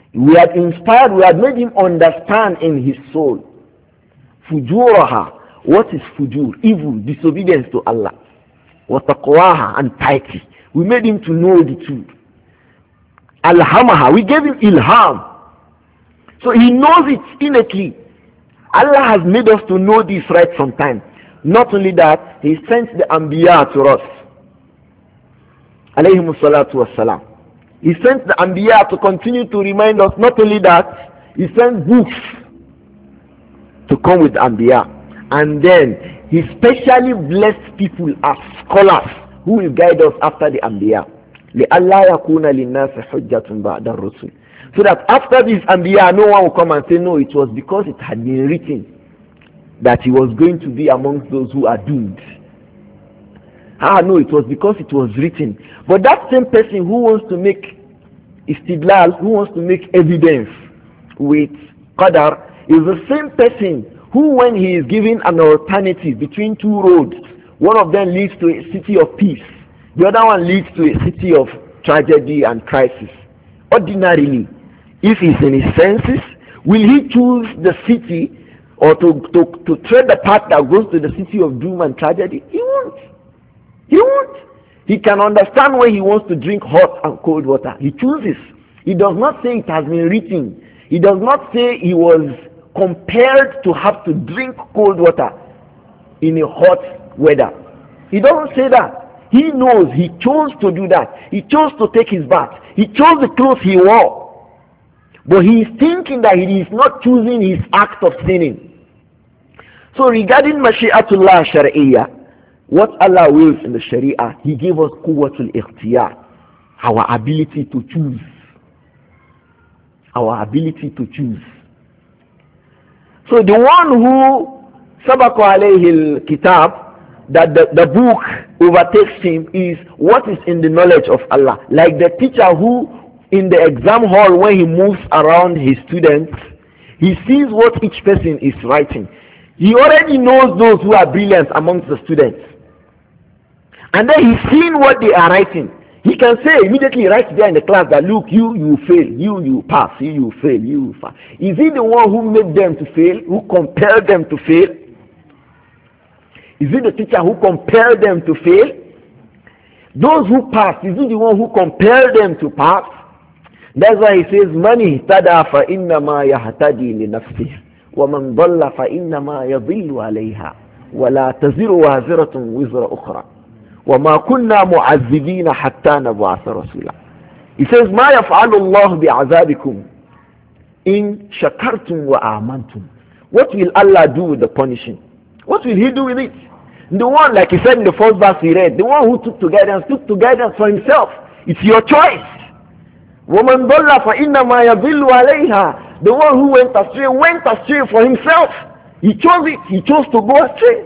We had inspired, we had made him understand in his soul. Fujuraha. What is fujur? Evil, disobedience to Allah. Wa taqwaha, and piety. We made him to know the truth. Alhamaha. We gave him ilham. So he knows it innately. Allah has made us to know this right from time. Not only that, he sent the Anbiya to us. Alayhimus salatu wassalam. He sent the Anbiya to continue to remind us. Not only that, he sent books to come with the Anbiya. And then he specially blessed people as scholars who will guide us after the Anbiya. لِأَلَّا يَكُونَ لِلنَّاسِ حُجَّةٌ بَعْدَ الرُّسُلِ. So that after this Anbiya, no one will come and say, no, it was because it had been written that he was going to be amongst those who are doomed. No, it was because it was written. But that same person who wants to make istidlal, who wants to make evidence with qadar, is the same person who, when he is given an alternative between two roads, one of them leads to a city of peace, the other one leads to a city of tragedy and crisis. Ordinarily, if he's in his senses, will he choose the city or to tread the path that goes to the city of doom and tragedy? He won't. He won't. He can understand when he wants to drink hot and cold water. He chooses. He does not say it has been written. He does not say he was compelled to have to drink cold water in a hot weather. He doesn't say that. He knows he chose to do that. He chose to take his bath. He chose the clothes he wore. But he is thinking that he is not choosing his act of sinning. So regarding Mashi'atullah Shari'iyah, what Allah wills in the Sharia, He gave us Quwwatul Ikhtiyar, our ability to choose. Our ability to choose. So the one who Sabaqa alayhi al-kitab, that the book overtakes him, is what is in the knowledge of Allah. Like the teacher who in the exam hall, when he moves around his students, he sees what each person is writing. He already knows those who are brilliant amongst the students. And then he's seeing what they are writing. He can say immediately right there in the class that, look, you fail, you pass, you fail, you pass. Is he the one who made them to fail, who compelled them to fail? Is it the teacher who compelled them to fail? Those who passed, is it the one who compelled them to pass? That's why he says, "Man ihtada fa innama yahtadi li nafsihi, wa man dhalla fa innama yadhillu 'alayha, wa la taziru waziratun wizra ukhra, wa ma kunna mu'azzibina hatta nab'atha rasula." He says, "Ma yaf'alu Allah bi'azabikum in shakartum wa amantum." What will Allah do with the punishing? What will He do with it? The one, like he said in the first verse we read, the one who took to guidance for himself. It's your choice. وَمَنْ ضَلَّ فَإِنَّمَا يَضِلُّ عَلَيْهَا. The one who went astray for himself. He chose it. He chose to go astray.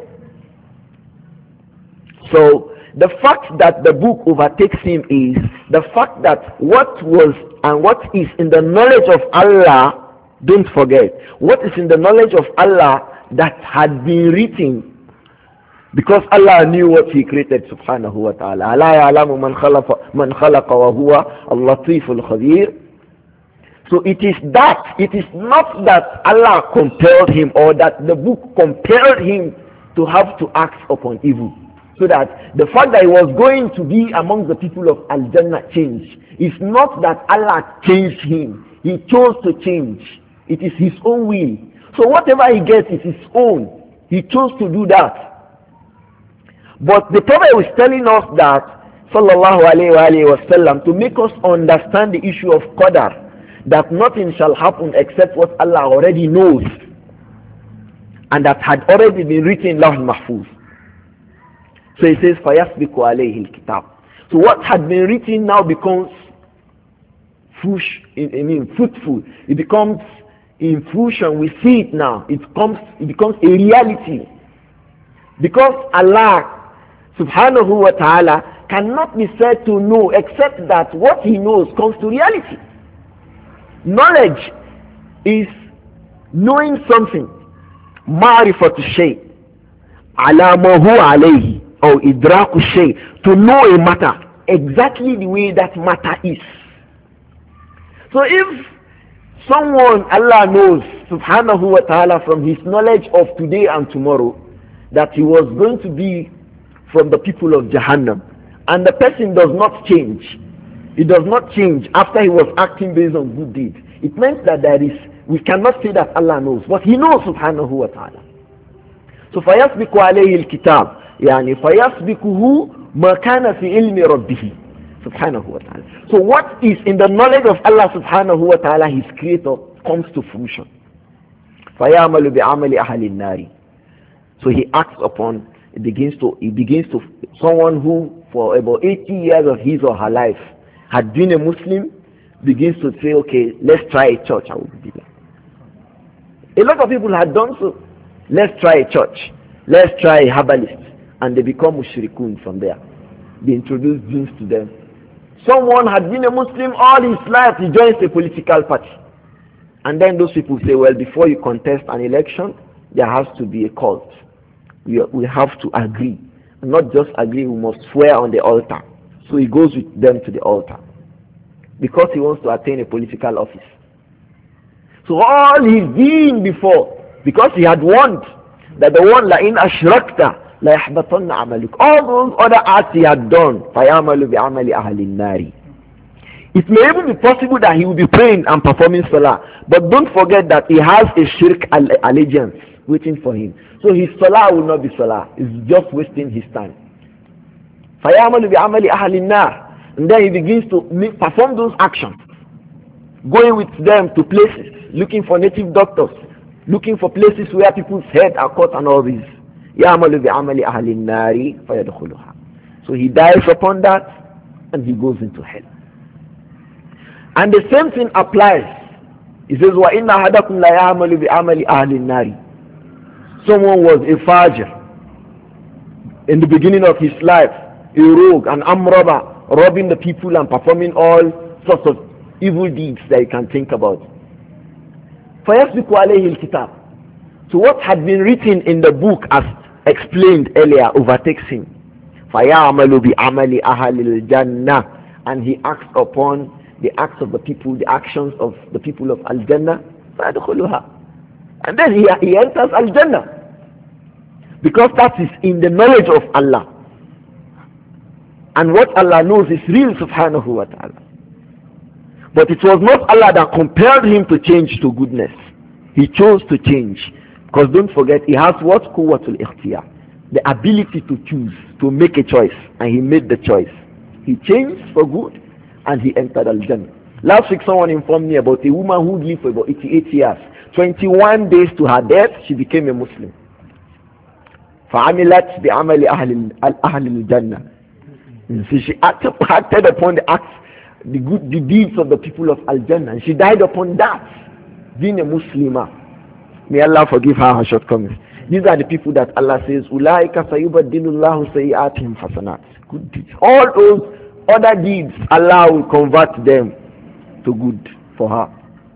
So the fact that the book overtakes him is the fact that what was and what is in the knowledge of Allah, don't forget, what is in the knowledge of Allah that had been written, because Allah knew what He created, subhanahu wa ta'ala. أَلَا يَعْلَمُ مَنْ خَلَقَ وَهُوَ اللَّطِيفُ الْخَبِيرُ. So it is not that Allah compelled him, or that the book compelled him to have to act upon evil. So that the fact that he was going to be among the people of Al-Jannah changed. It's not that Allah changed him. He chose to change. It is his own will. So whatever he gets is his own. He chose to do that. But the Prophet was telling us that, sallallahu alayhi wa sallam, to make us understand the issue of qadar, that nothing shall happen except what Allah already knows, and that had already been written in Lawh Mahfuz. So he says, فَيَسْبِقُ عَلَيْهِ الْكِتَابِ. So what had been written now becomes fruitful. It becomes in fruition. We see it now. It becomes a reality. Because Allah subhanahu wa ta'ala cannot be said to know except that what He knows comes to reality. Knowledge is knowing something. Ma'rifatu shay ala ma huwa alayhi, or idraku shay, to know a matter exactly the way that matter is. So if Someone Allah knows, subhanahu wa ta'ala, from his knowledge of today and tomorrow, that he was going to be from the people of Jahannam. And the person does not change. He does not change after he was acting based on good deeds. It meant that we cannot say that Allah knows, but he knows subhanahu wa ta'ala. So فَيَسْبِقُ عَلَيْهِ الْكِتَابِ يعني فَيَسْبِقُهُ مَا كَانَ فِي عِلْمِ رَبِّهِ subhanahu wa ta'ala. So what is in the knowledge of Allah subhanahu wa ta'ala, his creator, comes to fruition. فَيَعْمَلُ بِعَمَلِ أَهْلِ النَّارِ. So he acts upon, he begins to, someone who for about 80 years of his or her life had been a Muslim, begins to say, okay, let's try a church. A lot of people had done so. Let's try a church. Let's try a herbalist. And they become mushrikun from there. They introduce jinns to them. Someone had been a Muslim all his life, he joins a political party. And then those people say, well, before you contest an election, there has to be a cult. We have to agree. And not just agree, we must swear on the altar. So he goes with them to the altar. Because he wants to attain a political office. So all he's been before, because he had warned that the one لَإِنْ أَشْرَكْتَ لَيَحْبَطَنَّ عَمَلُكَ, all those other acts he had done, فَيَعْمَلُ بِعَمَلِ أَهْلِ النَّارِ. It may even be possible that he will be praying and performing salah, but don't forget that he has a shirk allegiance waiting for him. So his salah will not be salah. It's just wasting his time. فَيَعْمَلُ بِعَمَلِ أَهْلِ النَّارِ. And then he begins to perform those actions, going with them to places, looking for native doctors, looking for places where people's heads are cut and all this. يَعْمَلُ بِعَمَلِ أَهْلِ النَّارِ فَيَدْخُلُهَا. So he dies upon that and he goes into hell. And the same thing applies. He says, وَإِنَّ أَحَدَكُمْ لَيَعْمَلُ بِعَمَلِ أَهْلِ النَّارِ. Someone was a fajr in the beginning of his life, a rogue, an armed robber, robbing the people and performing all sorts of evil deeds that you can think about. فَيَسْبِقُ عَلَيْهِ الْكِتَابِ. So what had been written in the book as explained earlier overtakes him. فَيَعْمَلُ بِعَمَلِ أَهَلِ الْجَنَّةِ. And he acts upon the acts of the people, the actions of the people of Al-Jannah. فَيَدْخُلُهَا. And then he enters Al-Jannah. Because that is in the knowledge of Allah. And what Allah knows is real, subhanahu wa ta'ala. But it was not Allah that compelled him to change to goodness. He chose to change. Because don't forget, he has what? Quwwatul ikhtiyar. The ability to choose, to make a choice. And he made the choice. He changed for good and he entered Al-Jannah. Last week someone informed me about a woman who lived for about 88 years. 21 days to her death, she became a Muslim. فَعَمِلَتْ بِعَمَلِ أَهْلِ الْجَنَّةِ. So she acted upon the acts, the deeds of the people of Al-Jannah. And she died upon that, being a Muslimah. May Allah forgive her shortcomings. These are the people that Allah says, أُولَٰئِكَ سَيُبَدِّلُ اللَّهُ سَيِّئَاتِهِمْ حَسَنَاتٍ. Good deeds. All those other deeds, Allah will convert them to good for her.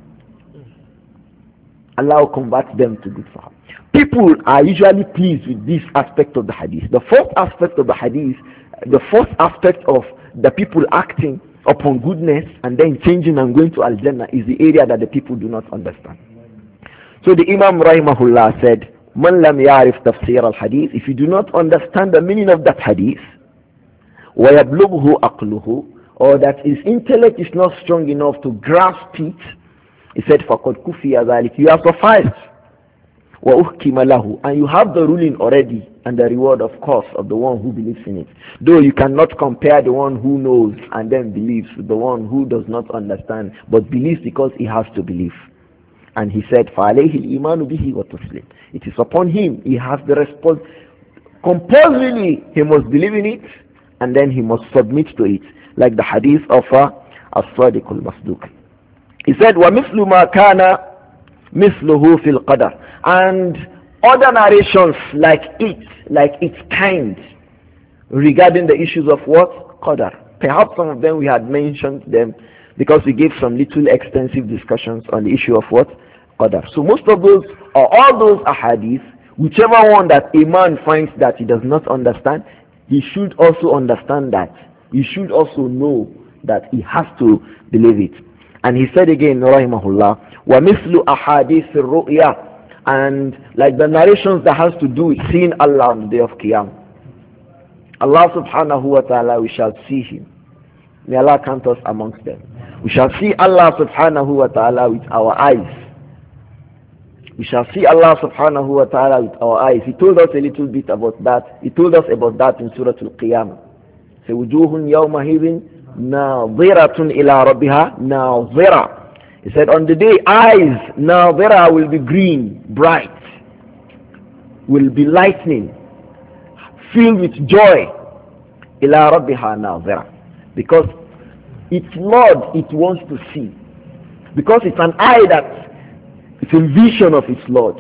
Allah will convert them to good for her. People are usually pleased with this aspect of the hadith. The first aspect of the hadith, the first aspect of the people acting upon goodness and then changing and going to Al-Jannah is the area that the people do not understand. So the Imam Rahimahullah said, Man lam ya'rif tafsir al-hadith, if you do not understand the meaning of that hadith, وَيَبْلُغْهُ أَقْلُهُ, or that his intellect is not strong enough to grasp it, he said, فَقَدْ كُفِيَ ذَلِكَ, you have sufficed. وَأُحْكِمَ لَهُ, and you have the ruling already and the reward, of course, of the one who believes in it. Though you cannot compare the one who knows and then believes with the one who does not understand but believes because he has to believe. And he said, فَعَلَيْهِ الْإِيمَانُ بِهِ وَتُسْلِمُ, it is upon him, he has the response. Compulsorily, he must believe in it and then he must submit to it. Like the hadith of As-Sadiq al-Masduq. He said, وَمِثْلُ مَا كَانَ مِثْلُهُ فِي الْقَدَرِ, and other narrations like its kind regarding the issues of what? Qadar. Perhaps some of them we had mentioned them because we gave some little extensive discussions on the issue of what? Qadar. So most of those, or all those ahadith, whichever one that a man finds that he does not understand, he should also understand that. He should also know that he has to believe it. And he said again, rahimahullah, وَمِثْلُ أَحَادِيثِ الرُّؤْيَا, and like the narrations that has to do with seeing Allah on the day of Qiyamah. Allah subhanahu wa ta'ala, we shall see him. May Allah count us amongst them. We shall see Allah subhanahu wa ta'ala with our eyes. We shall see Allah subhanahu wa ta'ala with our eyes. He told us a little bit about that. He told us about that in Surah Al-Qiyamah. So, وُجُوهٌ يَوْمَئِذٍ نَاظِرَةٌ إِلَىٰ رَبِّهَا نَاظِرَةٌ. He said, on the day, eyes, نَاظِرَةٌ, will be green, bright, will be lightning, filled with joy. إِلَىٰ رَبِّهَا نَاظِرَةٌ. Because its Lord, it wants to see. Because it's an eye that it's a vision of its Lord.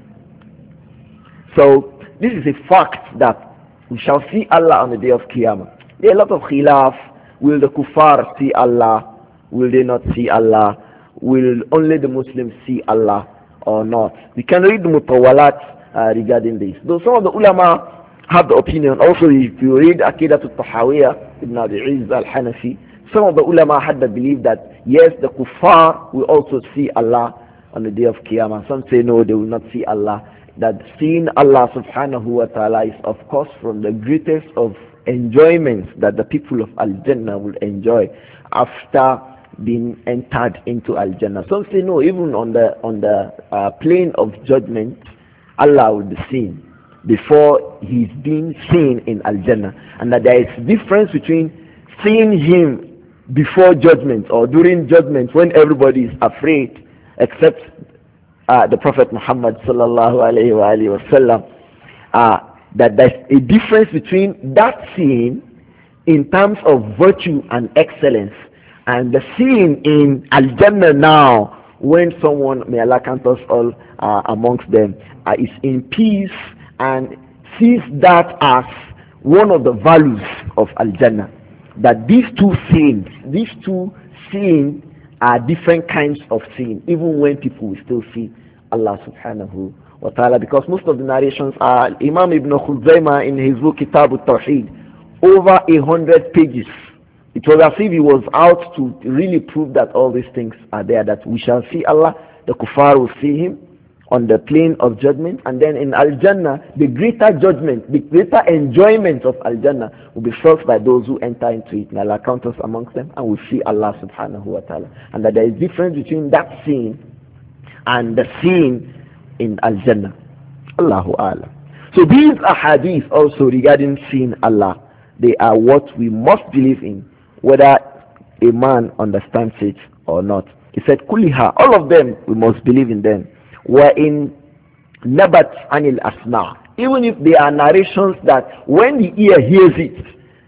So this is a fact that we shall see Allah on the day of Qiyamah. There are a lot of khilaf. Will the kuffar see Allah? Will they not see Allah? Will only the Muslims see Allah or not? We can read the mutawalat regarding this. Though some of the ulama have the opinion. Also, if you read Aqidat al-Tahawiyah, Ibn Abi Izz al-Hanafi, some of the ulama had the belief that yes, the kuffar will also see Allah on the day of Qiyamah. Some say no, they will not see Allah. That seeing Allah subhanahu wa ta'ala is of course from the greatest of enjoyments that the people of Al-Jannah will enjoy after being entered into Al-Jannah. Some say no, even on the plane of judgment, Allah will be seen before he's being seen in Al-Jannah. And that there is difference between seeing him before judgment or during judgment when everybody is afraid, except the Prophet Muhammad sallallahu alayhi wa sallam, that there's a difference between that seeing in terms of virtue and excellence and the seeing in Al-Jannah now when someone, may Allah count us all amongst them, is in peace and sees that as one of the values of Al-Jannah. That these two seeing are different kinds of seeing, even when people will still see Allah subhanahu wa ta'ala, because most of the narrations are Imam Ibn Khuzaymah in his book Kitab al-Tawheed, over 100 pages. It was as if he was out to really prove that all these things are there, that we shall see Allah, the kuffar will see him on the plane of judgment, and then in Al-Jannah, the greater judgment, the greater enjoyment of Al-Jannah will be felt by those who enter into it. And Allah count us amongst them, and will see Allah subhanahu wa ta'ala. And that there is difference between that seeing and the seeing in Al-Jannah. Allahu A'lam. So these ahadith also regarding seeing Allah, they are what we must believe in, whether a man understands it or not. He said, Kulliha, all of them, we must believe in them. وَإِن نَبَتْ عَنِ الْأَسْمَعِ, even if they are narrations that when the ear hears it,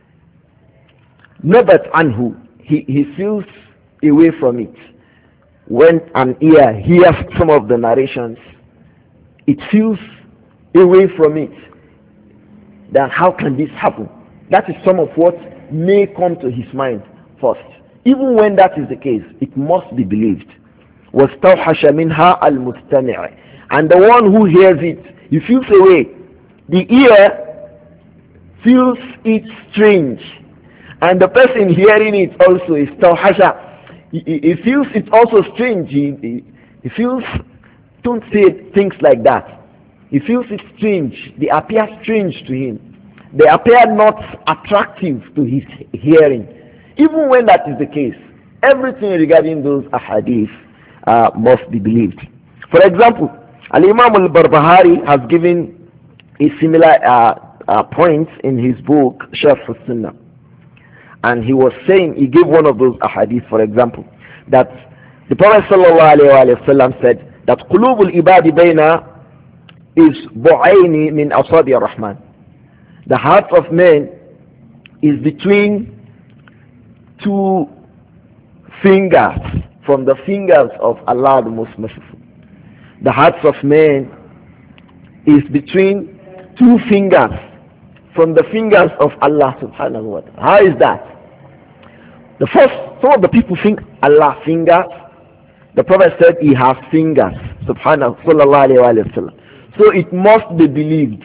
نَبَتْ عَنْهُ, he feels away from it. When an ear hears some of the narrations, it feels away from it. Then how can this happen? That is some of what may come to his mind first. Even when that is the case, it must be believed. وَاسْتَوْحَشَ مِنْهَا الْمُسْتَمِعِ, and the one who hears it, he feels away. The ear feels it strange, and the person hearing it also is tawhasha. He feels it also strange. He feels, don't say things like that. He feels it strange. They appear strange to him. They appear not attractive to his hearing. Even when that is the case, everything regarding those ahadith must be believed. For example, Al-Imam al-Barbahari has given a similar point in his book Sharh al-Sunnah, and he was saying, he gave one of those ahadith, for example, that the Prophet sallallahu alaihi wasallam said that qulubul ibadi bayna is bu'ayni min asabi ar-Rahman. The heart of man is between two fingers from the fingers of Allah the Most Merciful. The hearts of men is between two fingers from the fingers of Allah subhanahu wa ta'ala. How is that? The first, some of the people think Allah fingers. The Prophet said he has fingers, subhanahu sallallahu alayhi wa sallam. So it must be believed.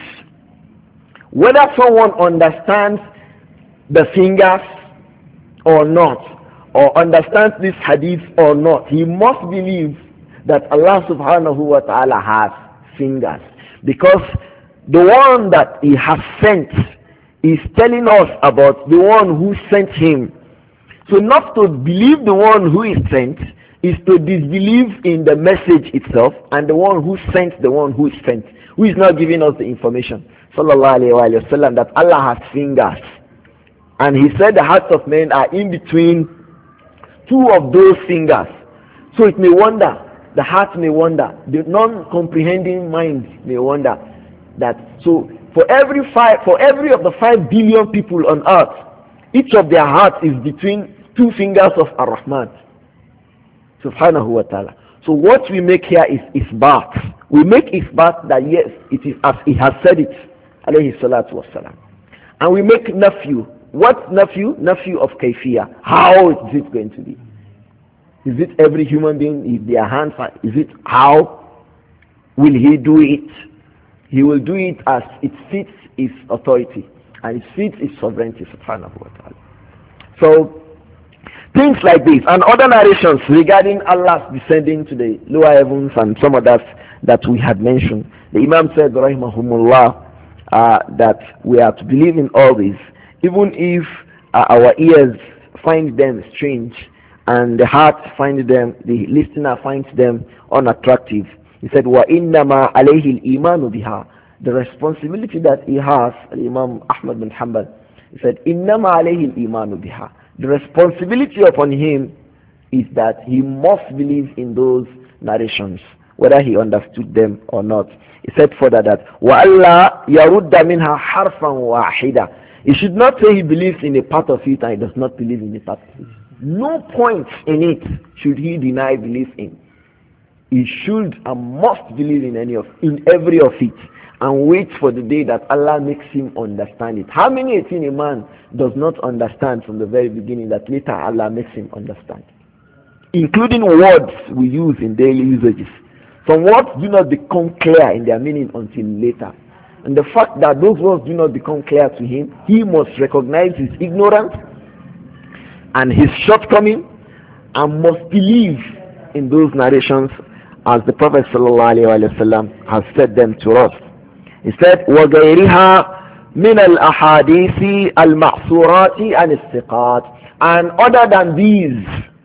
Whether someone understands the fingers or not, or understands this hadith or not, he must believe that Allah subhanahu wa ta'ala has fingers. Because the one that he has sent is telling us about the one who sent him. So not to believe the one who is sent is to disbelieve in the message itself and the one who sent the one who is sent, who is not giving us the information. Sallallahu alayhi wa sallam, that Allah has fingers. And he said the hearts of men are in between two of those fingers. So it may wonder, the heart may wonder, the non-comprehending mind may wonder that, so for every of the 5 billion people on earth, each of their hearts is between two fingers of Ar-Rahman subhanahu wa ta'ala. So what we make here is isbat. We make isbat that yes, it is as he has said it, alayhi salatu wassalam. And we make nafyu. What nafyu? Nafyu of kayfiyah. How is it going to be? Is it every human being? Is their hands? Is it how will he do it? He will do it as it fits his authority and it fits his sovereignty subhanahu wa ta'ala. So things like this and other narrations regarding Allah's descending to the lower heavens and some others that we had mentioned. The Imam said, rahimahumullah, that we are to believe in all this, even if our ears find them strange and the heart finds them, the listener finds them unattractive. He said, وَإِنَّمَا عَلَيْهِ الْإِيمَانُ بِهَا. The responsibility that he has, Imam Ahmad bin Hanbal, he said, إِنَّمَا عَلَيْهِ الْإِيمَانُ بِهَا. The responsibility upon him is that he must believe in those narrations, whether he understood them or not. He said further that وَأَلَّا يَرُدَّ مِنْهَا حَرْفًا وَاحِدًا. He should not say he believes in a part of it and he does not believe in a part of it. No point in it should he deny belief in. He should and must believe in every of it and wait for the day that Allah makes him understand it. How many a thing a man does not understand from the very beginning that later Allah makes him understand? Including words we use in daily usages. Some words do not become clear in their meaning until later. And the fact that those words do not become clear to him, he must recognize his ignorance and his shortcoming and must believe in those narrations as the Prophet ﷺ has said them to us. He said, وَغَيْرِهَا مِنَ الْأَحَادِيثِ الْمَعْصُورَاتِ عَنِ الثِّقَاتِ. And other than these,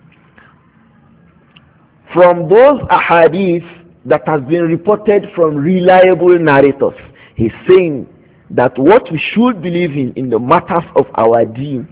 from those ahadith that has been reported from reliable narrators, he's saying that what we should believe in the matters of our deen,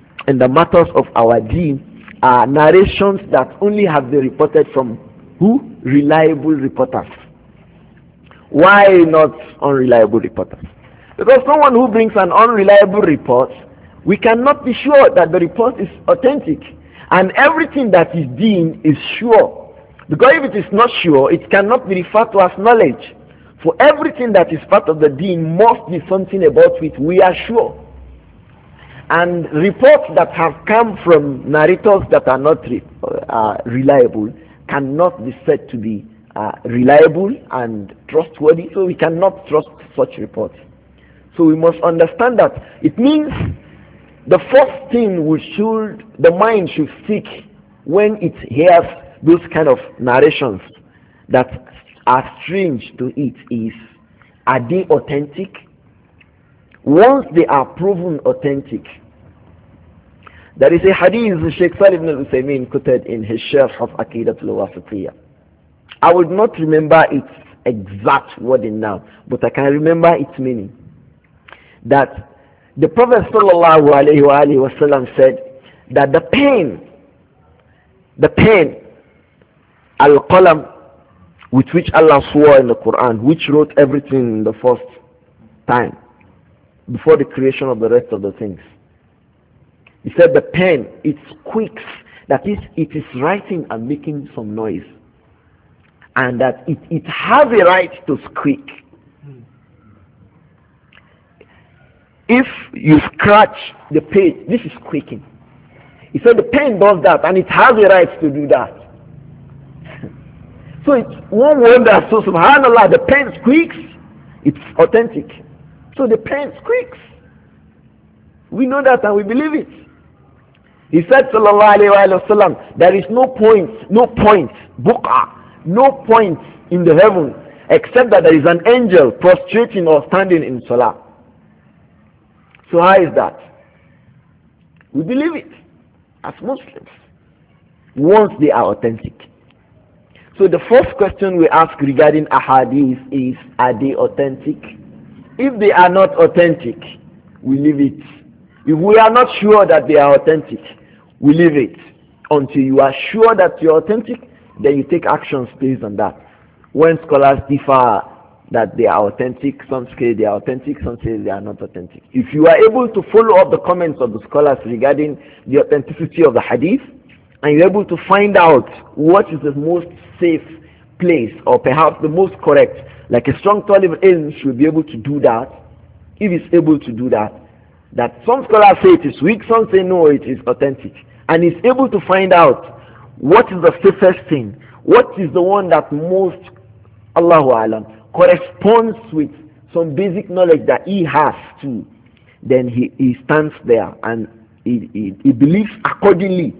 are narrations that only have been reported from who? Reliable reporters. Why not unreliable reporters? Because someone who brings an unreliable report, we cannot be sure that the report is authentic. And everything that is deemed is sure. Because if it is not sure, it cannot be referred to as knowledge. For everything that is part of the deen must be something about which we are sure. And reports that have come from narrators that are not reliable cannot be said to be reliable and trustworthy, so we cannot trust such reports. So we must understand that it means the first thing the mind should seek when it hears those kind of narrations that are strange to it is, are they authentic? Once they are proven authentic, there is a hadith Sheikh Salih ibn al-Uthaymeen quoted in his Sharh of Aqidat al-Wasitiyah. I would not remember its exact wording now, but I can remember its meaning. That the Prophet sallallahu alaihi wasallam said that the pen, al-qalam, with which Allah swore in the Quran, which wrote everything in the first time, before the creation of the rest of the things. He said the pen, it squeaks, that is, it is writing and making some noise. And that it has a right to squeak. If you scratch the page, this is squeaking. He said the pen does that and it has a right to do that. So it's one wonder, so subhanallah, the pen squeaks, it's authentic. So the pen squeaks. We know that and we believe it. He said, sallallahu alayhi wa sallam, there is no point, buq'a, no point in the heaven except that there is an angel prostrating or standing in salah. So how is that? We believe it as Muslims once they are authentic. So the first question we ask regarding ahadith is, are they authentic? If they are not authentic, we leave it. If we are not sure that they are authentic, we leave it. Until you are sure that you are authentic, then you take actions based on that. When scholars differ that they are authentic, some say they are authentic, some say they are not authentic. If you are able to follow up the comments of the scholars regarding the authenticity of the hadith, and you're able to find out what is the most safe place, or perhaps the most correct, like a strong talib ilm should be able to do that, if it's able to do that, that some scholars say it is weak, some say no, it is authentic, and is able to find out what is the safest thing, what is the one that most, Allahu Alam, corresponds with some basic knowledge that he has too, then he stands there and he believes accordingly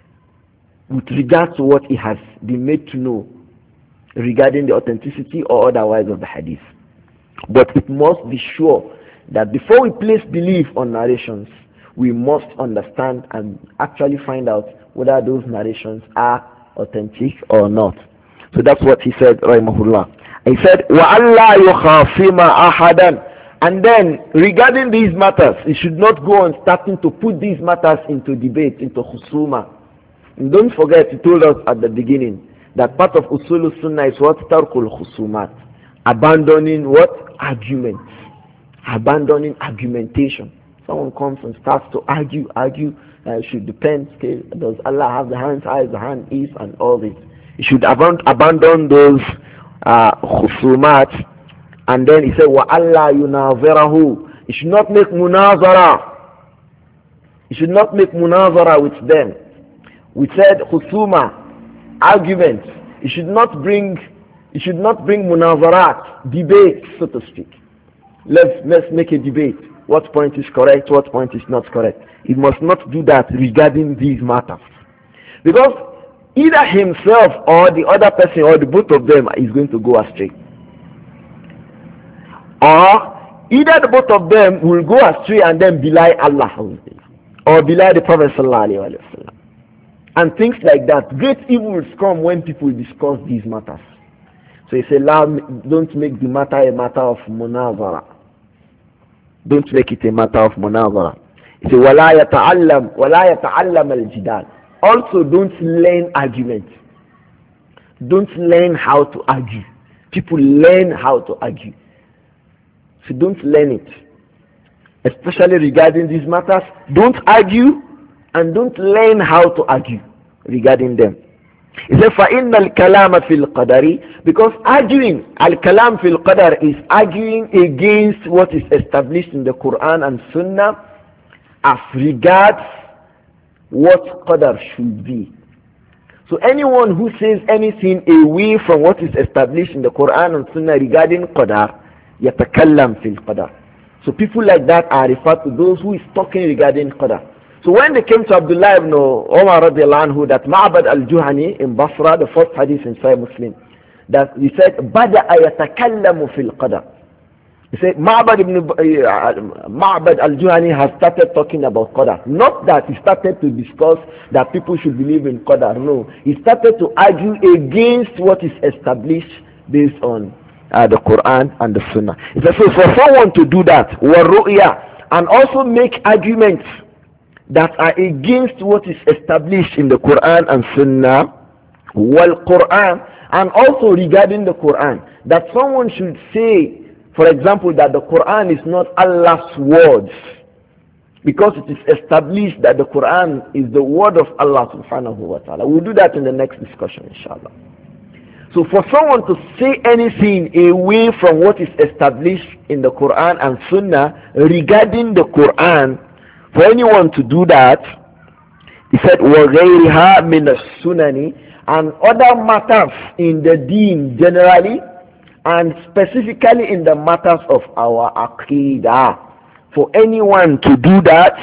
with regard to what he has been made to know regarding the authenticity or otherwise of the hadith. But it must be sure that before we place belief on narrations, we must understand and actually find out whether those narrations are authentic or not. So that's what he said, rahimahullah. He said, وَأَلَّا يُخَافِمَ أَحَدًا. And then, regarding these matters, he should not go on starting to put these matters into debate, into khusuma. And don't forget, he told us at the beginning that part of usul sunnah is what? Tarkul khusumat. Abandoning what? Arguments. Abandoning argumentation. Someone comes and starts to argue, should depend, okay, does Allah have the hands, eyes, the hand is, and all this. You should abandon those khusumat. And then he said, وَأَلَّا يُنَاظِرَهُ. You should not make munazara. You should not make munazara with them. We said khusuma, argument. You should not bring munazarat, debate, so to speak. Let's make a debate. What point is correct, what point is not correct. He must not do that regarding these matters. Because either himself or the other person or the both of them is going to go astray. Or either the both of them will go astray and then belie Allah or belie the Prophet sallallahu alaihi wasallam. And things like that. Great evils come when people discuss these matters. So he said, don't make the matter a matter of munazara. Don't make it a matter of munazara. He said, وَلَا يَتَعَلَّمْ الْجِدَالِ. Also, don't learn argument. Don't learn how to argue. People learn how to argue. So don't learn it. Especially regarding these matters. Don't argue and don't learn how to argue regarding them. He said, فَإِنَّ الْكَلَامَ فِي الْقَدَرِ. Because arguing, al-kalam fil qadar, is arguing against what is established in the Quran and Sunnah as regards what qadar should be. So anyone who says anything away from what is established in the Quran and Sunnah regarding qadar, yatakallam fil qadar. So people like that are referred to those who is talking regarding qadar. So when they came to Abdullah ibn Umar radiallahu anhu, that Ma'bad al-Juhani in Basra, the first hadith in Sahih Muslim, that he said, Bada'a yatakallamu fil qadar. He said, Ma'bad al-Juhani has started talking about qadar. Not that he started to discuss that people should believe in qadar. No, he started to argue against what is established based on the Quran and the Sunnah. He said, so for someone to do that, وَالرُّؤْيَا, and also make arguments that are against what is established in the Quran and Sunnah, wal-Quran, and also regarding the Quran, that someone should say, for example, that the Quran is not Allah's words, because it is established that the Quran is the word of Allah subhanahu wa ta'ala. We'll do that in the next discussion, inshallah. So for someone to say anything away from what is established in the Quran and Sunnah regarding the Quran, for anyone to do that, he said, وَغَيْرِهَا مِنَ السُّنَنِ, and other matters in the deen generally, and specifically in the matters of our aqidah. For anyone to do that,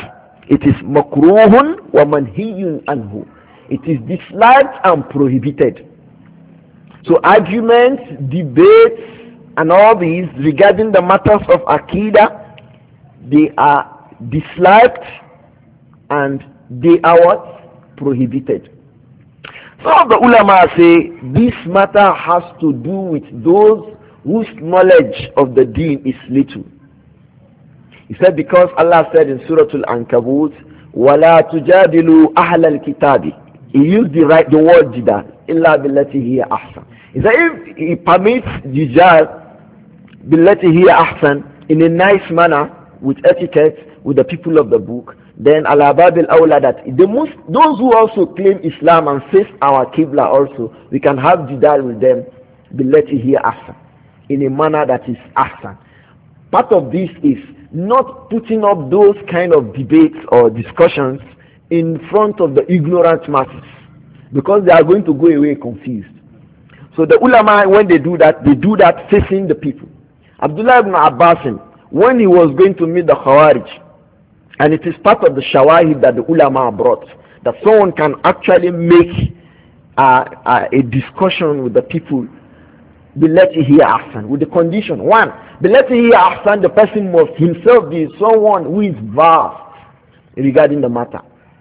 It is makruhun wa manhiyun anhu. It is disliked and prohibited. So arguments, debates, and all these regarding the matters of Aqidah, they are disliked and they are what? Prohibited. Some of the ulama say this matter has to do with those whose knowledge of the deen is little. He said because Allah said in Surah Al-Ankabut, وَلَا تُجَادِلُوا أَهْلَ الْكِتَابِ. He used the word jidal, إِلَّا بِالَّتِي هِيَ أَحْسَنُ. He said if he permits jidal, بِالَّتِي هِيَ أَحْسَنُ, in a nice manner, with etiquette, with the people of the book, then ala babil awla that those who also claim Islam and face our Qibla also, we can have jidal with them, billati hiya ahsan, in a manner that is ahsan. Part of this is not putting up those kind of debates or discussions in front of the ignorant masses, because they are going to go away confused. So the ulama, when they do that facing the people. Abdullah ibn Abbas, when he was going to meet the Khawarij, and it is part of the shawahid that the ulama brought, that someone can actually make a discussion with the people, billati hiya ahsan, with the condition. One, billati hiya ahsan, the person must himself be someone who is vast regarding the matter.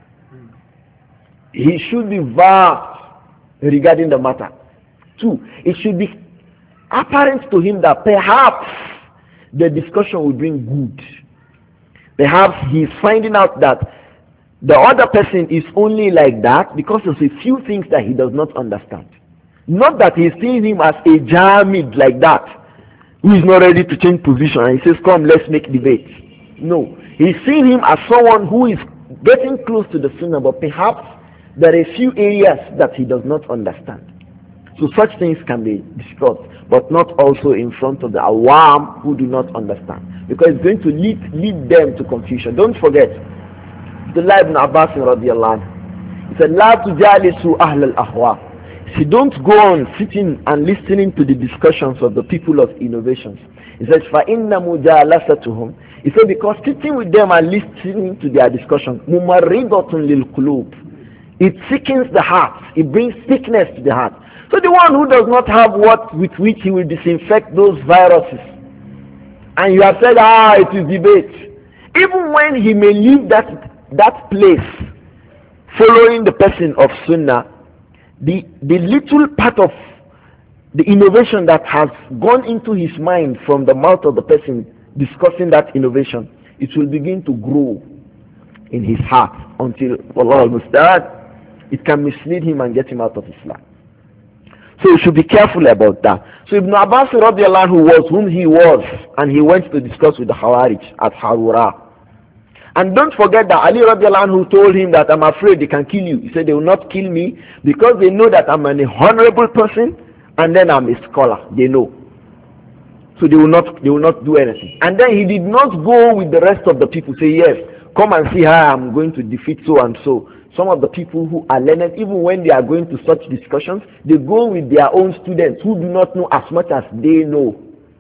He should be vast regarding the matter. Two, it should be apparent to him that perhaps the discussion will bring good. Perhaps he is finding out that the other person is only like that because of a few things that he does not understand. Not that he is seeing him as a jamid like that, who is not ready to change position and he says, come, let's make debate. No. He is seeing him as someone who is getting close to the sunnah, but perhaps there are a few areas that he does not understand. So such things can be discussed, but not also in front of the awam who do not understand, because it's going to lead them to confusion. Don't forget, Abdullah ibn Abbas radiallahu anhu, he said, La tujalisu ahl al-ahwa. So don't go on sitting and listening to the discussions of the people of innovations. He says, فَإِنَّ مُجَالَسَتُهُمْ. He said, because sitting with them and listening to their discussion, مُمَرِّضَةٌ لِلْقُلُوبِ. It sickens the heart. It brings sickness to the heart. So the one who does not have what with which he will disinfect those viruses, and you have said, it is debate, even when he may leave that place following the person of Sunnah, the little part of the innovation that has gone into his mind from the mouth of the person discussing that innovation, it will begin to grow in his heart until, wallahu al-musta'an, it can mislead him and get him out of Islam. So you should be careful about that. So Ibn Abbas radiallahu anhu was whom he was, and he went to discuss with the Khawarij at Harura. And don't forget that Ali radiallahu anhu told him that I'm afraid they can kill you. He said they will not kill me because they know that I'm an honorable person and then I'm a scholar. They know. So they will not do anything. And then he did not go with the rest of the people, say, yes, come and see how I'm going to defeat so and so. Some of the people who are learned, even when they are going to such discussions, they go with their own students who do not know as much as they know.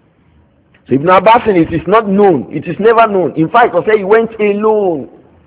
So Ibn Abbas, it is not known. It is never known. In fact, I say he went alone.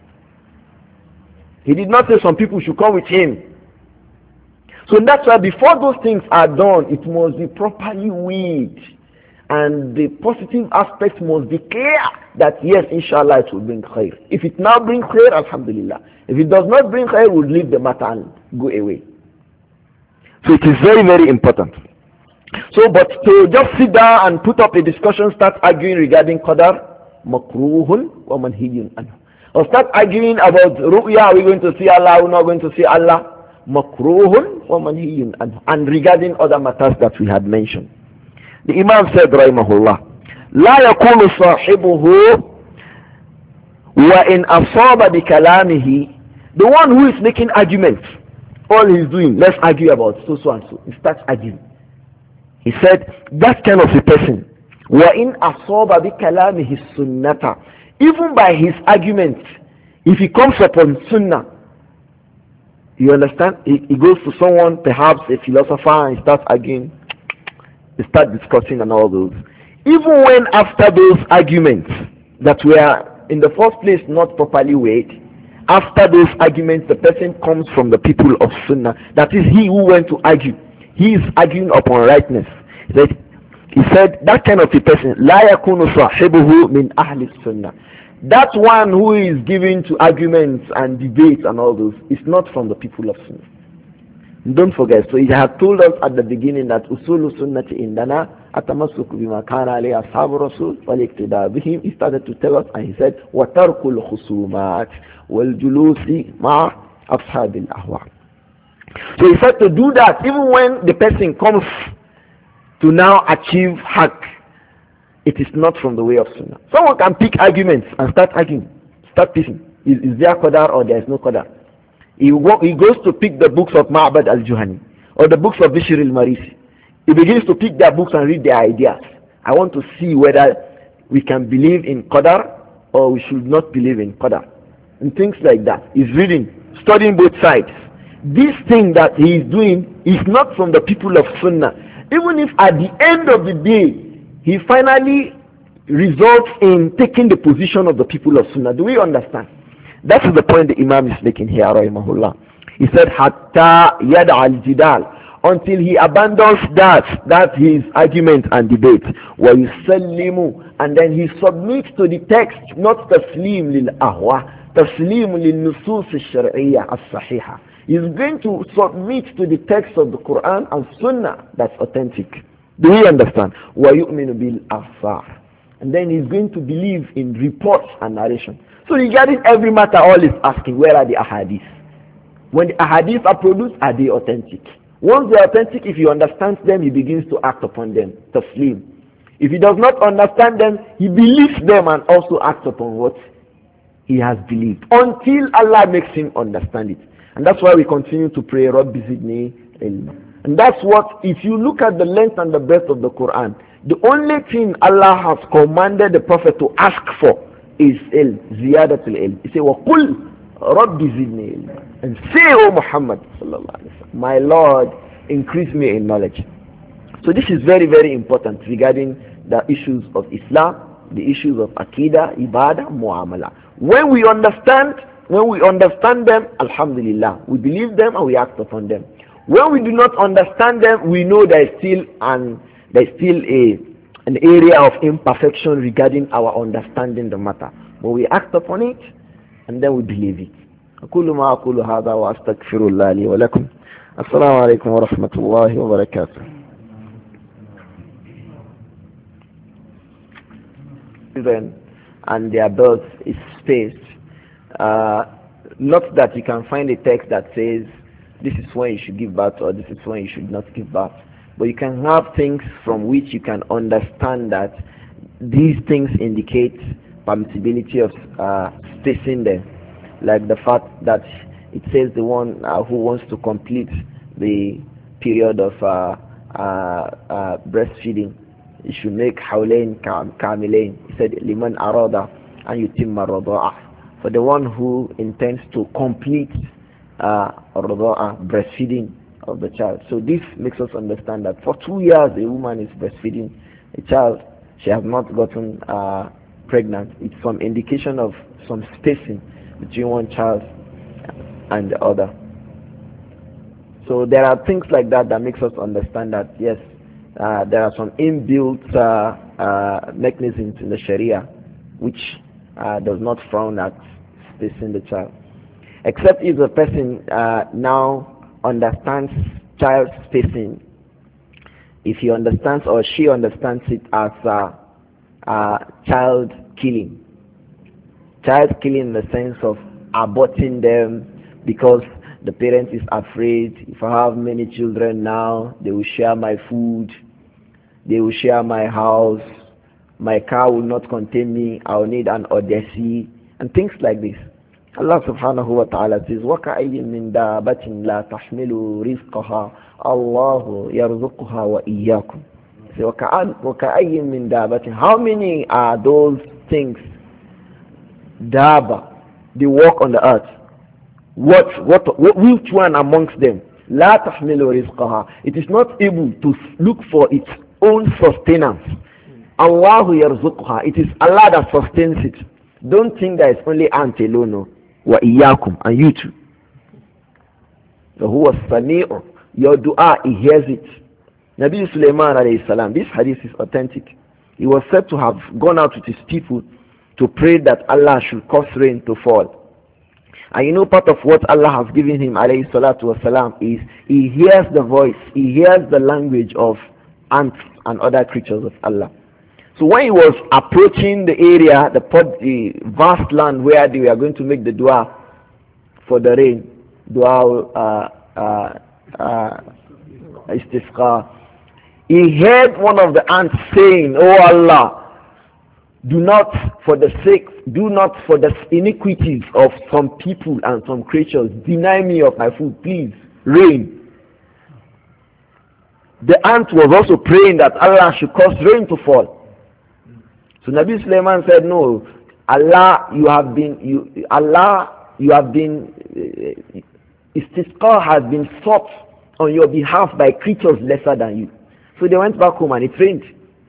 He did not say some people should come with him. So that's why before those things are done, it must be properly weighed. And the positive aspect must be clear that yes, inshallah, it will bring khair. If it now brings khair, alhamdulillah. If it does not bring khair, we'll leave the matter and go away. So it is very, very important. So, but to just sit down and put up a discussion, start arguing regarding qadar, makruhun wa manhiyun anhu. Or start arguing about ru'ya, are we going to see Allah, we're not going to see Allah, makruhun wa manhiyun anhu. And regarding other matters that we had mentioned. The Imam said, rahimahullah, لا يكون صاحبه وإن أصاب بكلامه. The one who is making arguments, all he's doing, let's argue about so and so. He starts arguing. He said, that kind of a person, وَإِنْ أَصَابَ بِكَلَامِهِ السُّنَّةَ. Even by his arguments, if he comes upon sunnah, you understand? He goes to someone, perhaps a philosopher, and he starts arguing. They start discussing and all those. Even when after those arguments that were in the first place not properly weighed, After those arguments, the person comes from the people of Sunnah. That is he who went to argue. He is arguing upon rightness. He said that kind of a person, لا يكون صاحبه من أهل السنة. That one who is given to arguments and debates and all those is not from the people of Sunnah. Don't forget, so he had told us at the beginning that usulu sunnati indana atamassuku bima kana alayhi ashabu rasul wal iqtida bihim. He started to tell us and he said wa tarkul khusumat wal julusi ma ashabil ahwa. So he said to do that even when the person comes to now achieve haq, it is not from the way of Sunnah. Someone can pick arguments and start arguing, start picking. Is there qadar or there is no qadar? He goes to pick the books of Ma'bad al-Juhani or the books of Bishr al-Marisi. He begins to pick their books and read their ideas. I want to see whether we can believe in qadar or we should not believe in qadar. And things like that. He's reading, studying both sides. This thing that he is doing is not from the people of Sunnah. Even if at the end of the day, he finally results in taking the position of the people of Sunnah. Do we understand? That is the point the Imam is making here, rahimahullah. He said, Hatta yada al-jidal, until he abandons that his argument and debate. Wa yusallimu, and then he submits to the text, not taslim lil ahwa, taslim lil nusus al-shar'iyya as-sahiha. He's going to submit to the text of the Quran and Sunnah that's authentic. Do we understand? وَيُؤْمِنُ بِالْأَخْبَارِ. And then he's going to believe in reports and narration. So regarding every matter, all is asking, where are the ahadith? When the ahadith are produced, are they authentic? Once they are authentic, if he understands them, he begins to act upon them. Taslim. If he does not understand them, he believes them and also acts upon what he has believed. Until Allah makes him understand it. And that's why we continue to pray, Rabbi zidni ilma. And that's what, if you look at the length and the breadth of the Quran, the only thing Allah has commanded the Prophet to ask for is ilm, ziyadatul ilm. He said, وَقُلْ رَبِّ زِدْنِي ilma. And say, O Muhammad, my Lord, increase me in knowledge. So this is very, very important regarding the issues of Islam, the issues of Aqidah, Ibadah, Muamala. When we understand them, Alhamdulillah, we believe them and we act upon them. When we do not understand them, we know there is still an area of imperfection regarding our understanding the matter. But we act upon it and then we believe it. أقول ما أقول هذا وأستغفر الله لي ولكم. السلام عليكم ورحمة الله وبركاته. Children and their birth is spaced. Not that you can find a text that says this is when you should give birth or this is when you should not give birth. But you can have things from which you can understand that these things indicate permissibility of spacing them. Like the fact that it says the one who wants to complete the period of breastfeeding, you should make hawlain kamilain. He said, liman arada an yutimma rada'ah. For the one who intends to complete breastfeeding of the child. So this makes us understand that for 2 years a woman is breastfeeding a child, she has not gotten pregnant. It's some indication of some spacing between one child and the other. So there are things like that that makes us understand that yes, there are some inbuilt mechanisms in the Sharia which does not frown at spacing the child. Except if the person now understands child spacing, if he understands or she understands it as child killing. Child killing in the sense of aborting them because the parent is afraid, if I have many children now, they will share my food, they will share my house, my car will not contain me, I will need an Odyssey, and things like this. Allah subhanahu wa ta'ala says, وَكَأَيٍّ مِّن دَابَةٍ لَا تَحْمِلُ رِزْقَهَا اللَّهُ يَرْزُقُهَا وَإِيَّاكُمْ. وَكَأَيٍّ مِّن دَابَةٍ. How many are those things? Daba, they walk on the earth. Which one amongst them? لَا تَحْمِلُ رِزْقَهَا. It is not able to look for its own sustenance. Allahu yarzuqha. It is Allah that sustains it. Don't think that it's only ant alone. No. Wa iyyakum, and you too. So who was Sami'u? Your dua, he hears it. Nabi Sulaiman alayhi salam, this hadith is authentic. He was said to have gone out with his people to pray that Allah should cause rain to fall. And you know, part of what Allah has given him alayhi salatu wasalam is he hears the voice, he hears the language of ants and other creatures of Allah. So when he was approaching the area, the vast land where they were going to make the dua for the rain, dua istisqa, he heard one of the ants saying, "Oh Allah, do not for the iniquities of some people and some creatures, deny me of my food, please, rain." The ant was also praying that Allah should cause rain to fall. So Nabi Sulaiman said, "No, Allah, you have been, istisqa has been sought on your behalf by creatures lesser than you." So they went back home and it rained.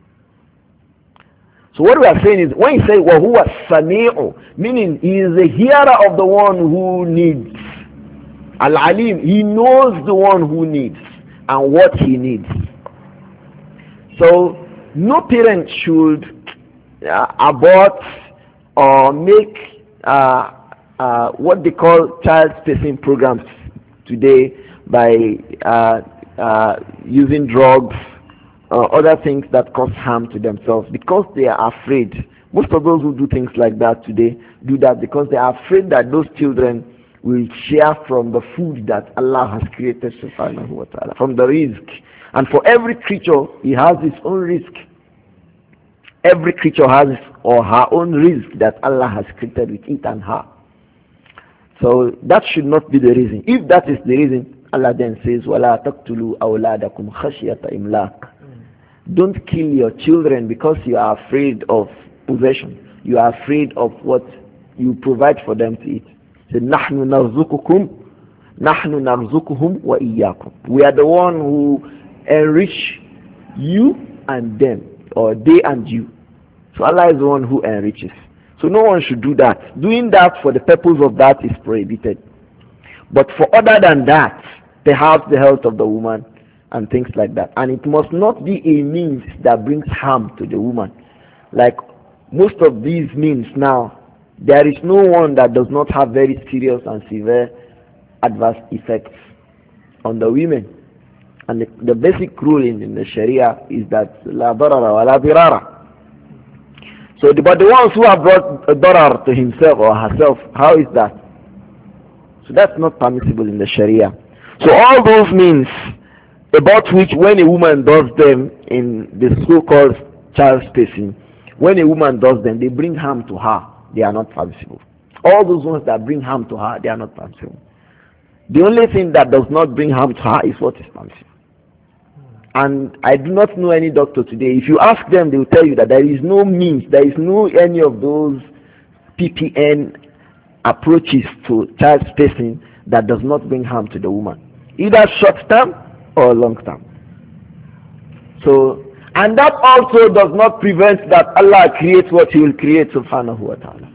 So what we are saying is, when he said, وَهُوَ السَّمِيعُ, meaning he is the hearer of the one who needs. Al-Alim, he knows the one who needs and what he needs. So no parent should abort or make what they call child spacing programs today by using drugs or other things that cause harm to themselves, because they are afraid. Most of those who do things like that today do that because they are afraid that those children will share from the food that Allah has created, subhanahu wa ta'ala, from the risk. And for every creature, he has his own risk. Every creature has his or her own risk that Allah has created with it and her. So that should not be the reason. If that is the reason, Allah then says, وَلَا تَقْتُلُوا أَوْلَادَكُمْ خَشْيَةَ إِمْلَاقٍ. Don't kill your children because you are afraid of possession. You are afraid of what you provide for them to eat. Say, نَحْنُ نَرْزُقُهُمْ وَإِيَّاكُمْ. We are the one who enrich you and them, or they and you. So Allah is the one who enriches. So no one should do that. Doing that for the purpose of that is prohibited. But for other than that, perhaps the health of the woman and things like that. And it must not be a means that brings harm to the woman. Like most of these means now, there is no one that does not have very serious and severe adverse effects on the women. And the basic ruling in the Sharia is that la darara wa la dirara. So but the ones who have brought a darar to himself or herself, how is that? So that's not permissible in the Sharia. So all those means about which when a woman does them in the so-called child spacing, when a woman does them, they bring harm to her, they are not permissible. All those ones that bring harm to her, they are not permissible. The only thing that does not bring harm to her is what is permissible. And I do not know any doctor today. If you ask them, they will tell you that there is no means, there is no any of those PPN approaches to child spacing that does not bring harm to the woman, either short term or long term. So, and that also does not prevent that Allah creates what He will create, subhanahu wa ta'ala.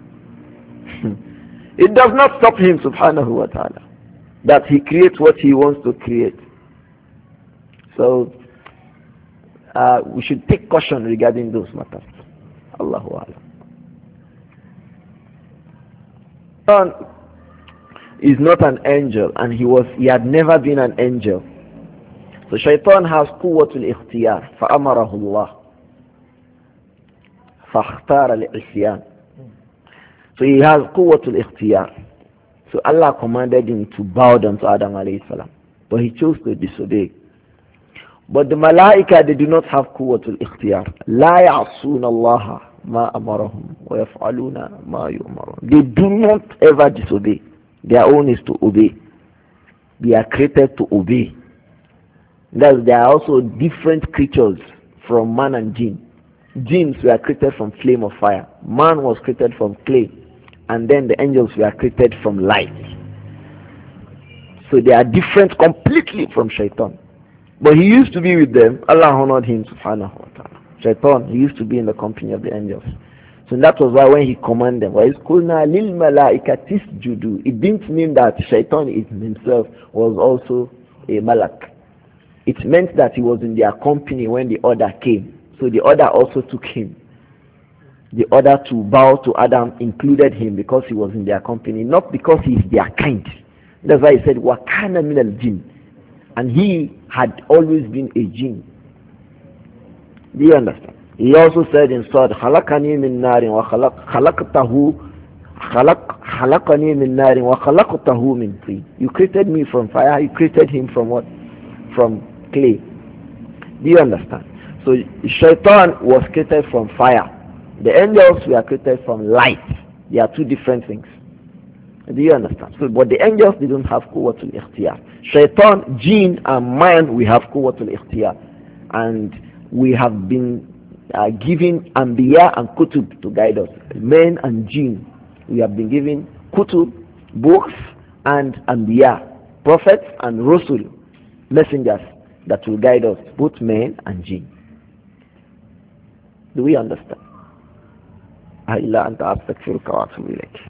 It does not stop Him, subhanahu wa ta'ala, that He creates what He wants to create. So, we should take caution regarding those matters. Allahu Alam. Shaitan is not an angel, and he had never been an angel. So Shaitan has quwwatul ikhtiyar, فأمره الله فاختار العصيان. So he has quwwatul ikhtiyar. So Allah commanded him to bow down to Adam alayhi salam, but he chose to disobey. But the malaika, they do not have quwwatul ikhtiyar. لا يعصون الله ما أمرهم ويفعلون ما يؤمرون. They do not ever disobey. Their own is to obey. They are created to obey. Thus, there are also different creatures from man and jinn. Jinns were created from flame of fire. Man was created from clay. And then the angels were created from light. So they are different completely from Shaitan. But he used to be with them. Allah honored him, subhanahu wa ta'ala. Shaitan, he used to be in the company of the angels. So that was why when he commanded them, وَإِذْ lil لِلْمَلَائِكَةِ اسْجُدُوا, it didn't mean that Shaitan himself was also a malak. It meant that he was in their company when the order came. So the order also took him. The order to bow to Adam included him because he was in their company, not because he is their kind. That's why he said, وَكَانَ مِنَ الْجِنِّ, and he had always been a jinn. Do you understand? He also said in Surah, خَلَقَنِي مِن نَارٍ خَلَقَنِي مِن نَارٍ وَخَلَقْتَهُ مِن طِينٍ. You created me from fire, you created him from what? From clay. Do you understand? So Shaitan was created from fire. The angels were created from light. They are two different things. Do you understand? So, but the angels, they don't have quwwatul ikhtiyar. Shaitan, jinn, and man, we have quwwatul ikhtiyar. And we have been given anbiya and kutub to guide us. Men and jinn, we have been given kutub, books, and anbiya, prophets and rusul, messengers that will guide us, both men and jinn. Do we understand? إلا أنت أستغفرك وأتوب إليك.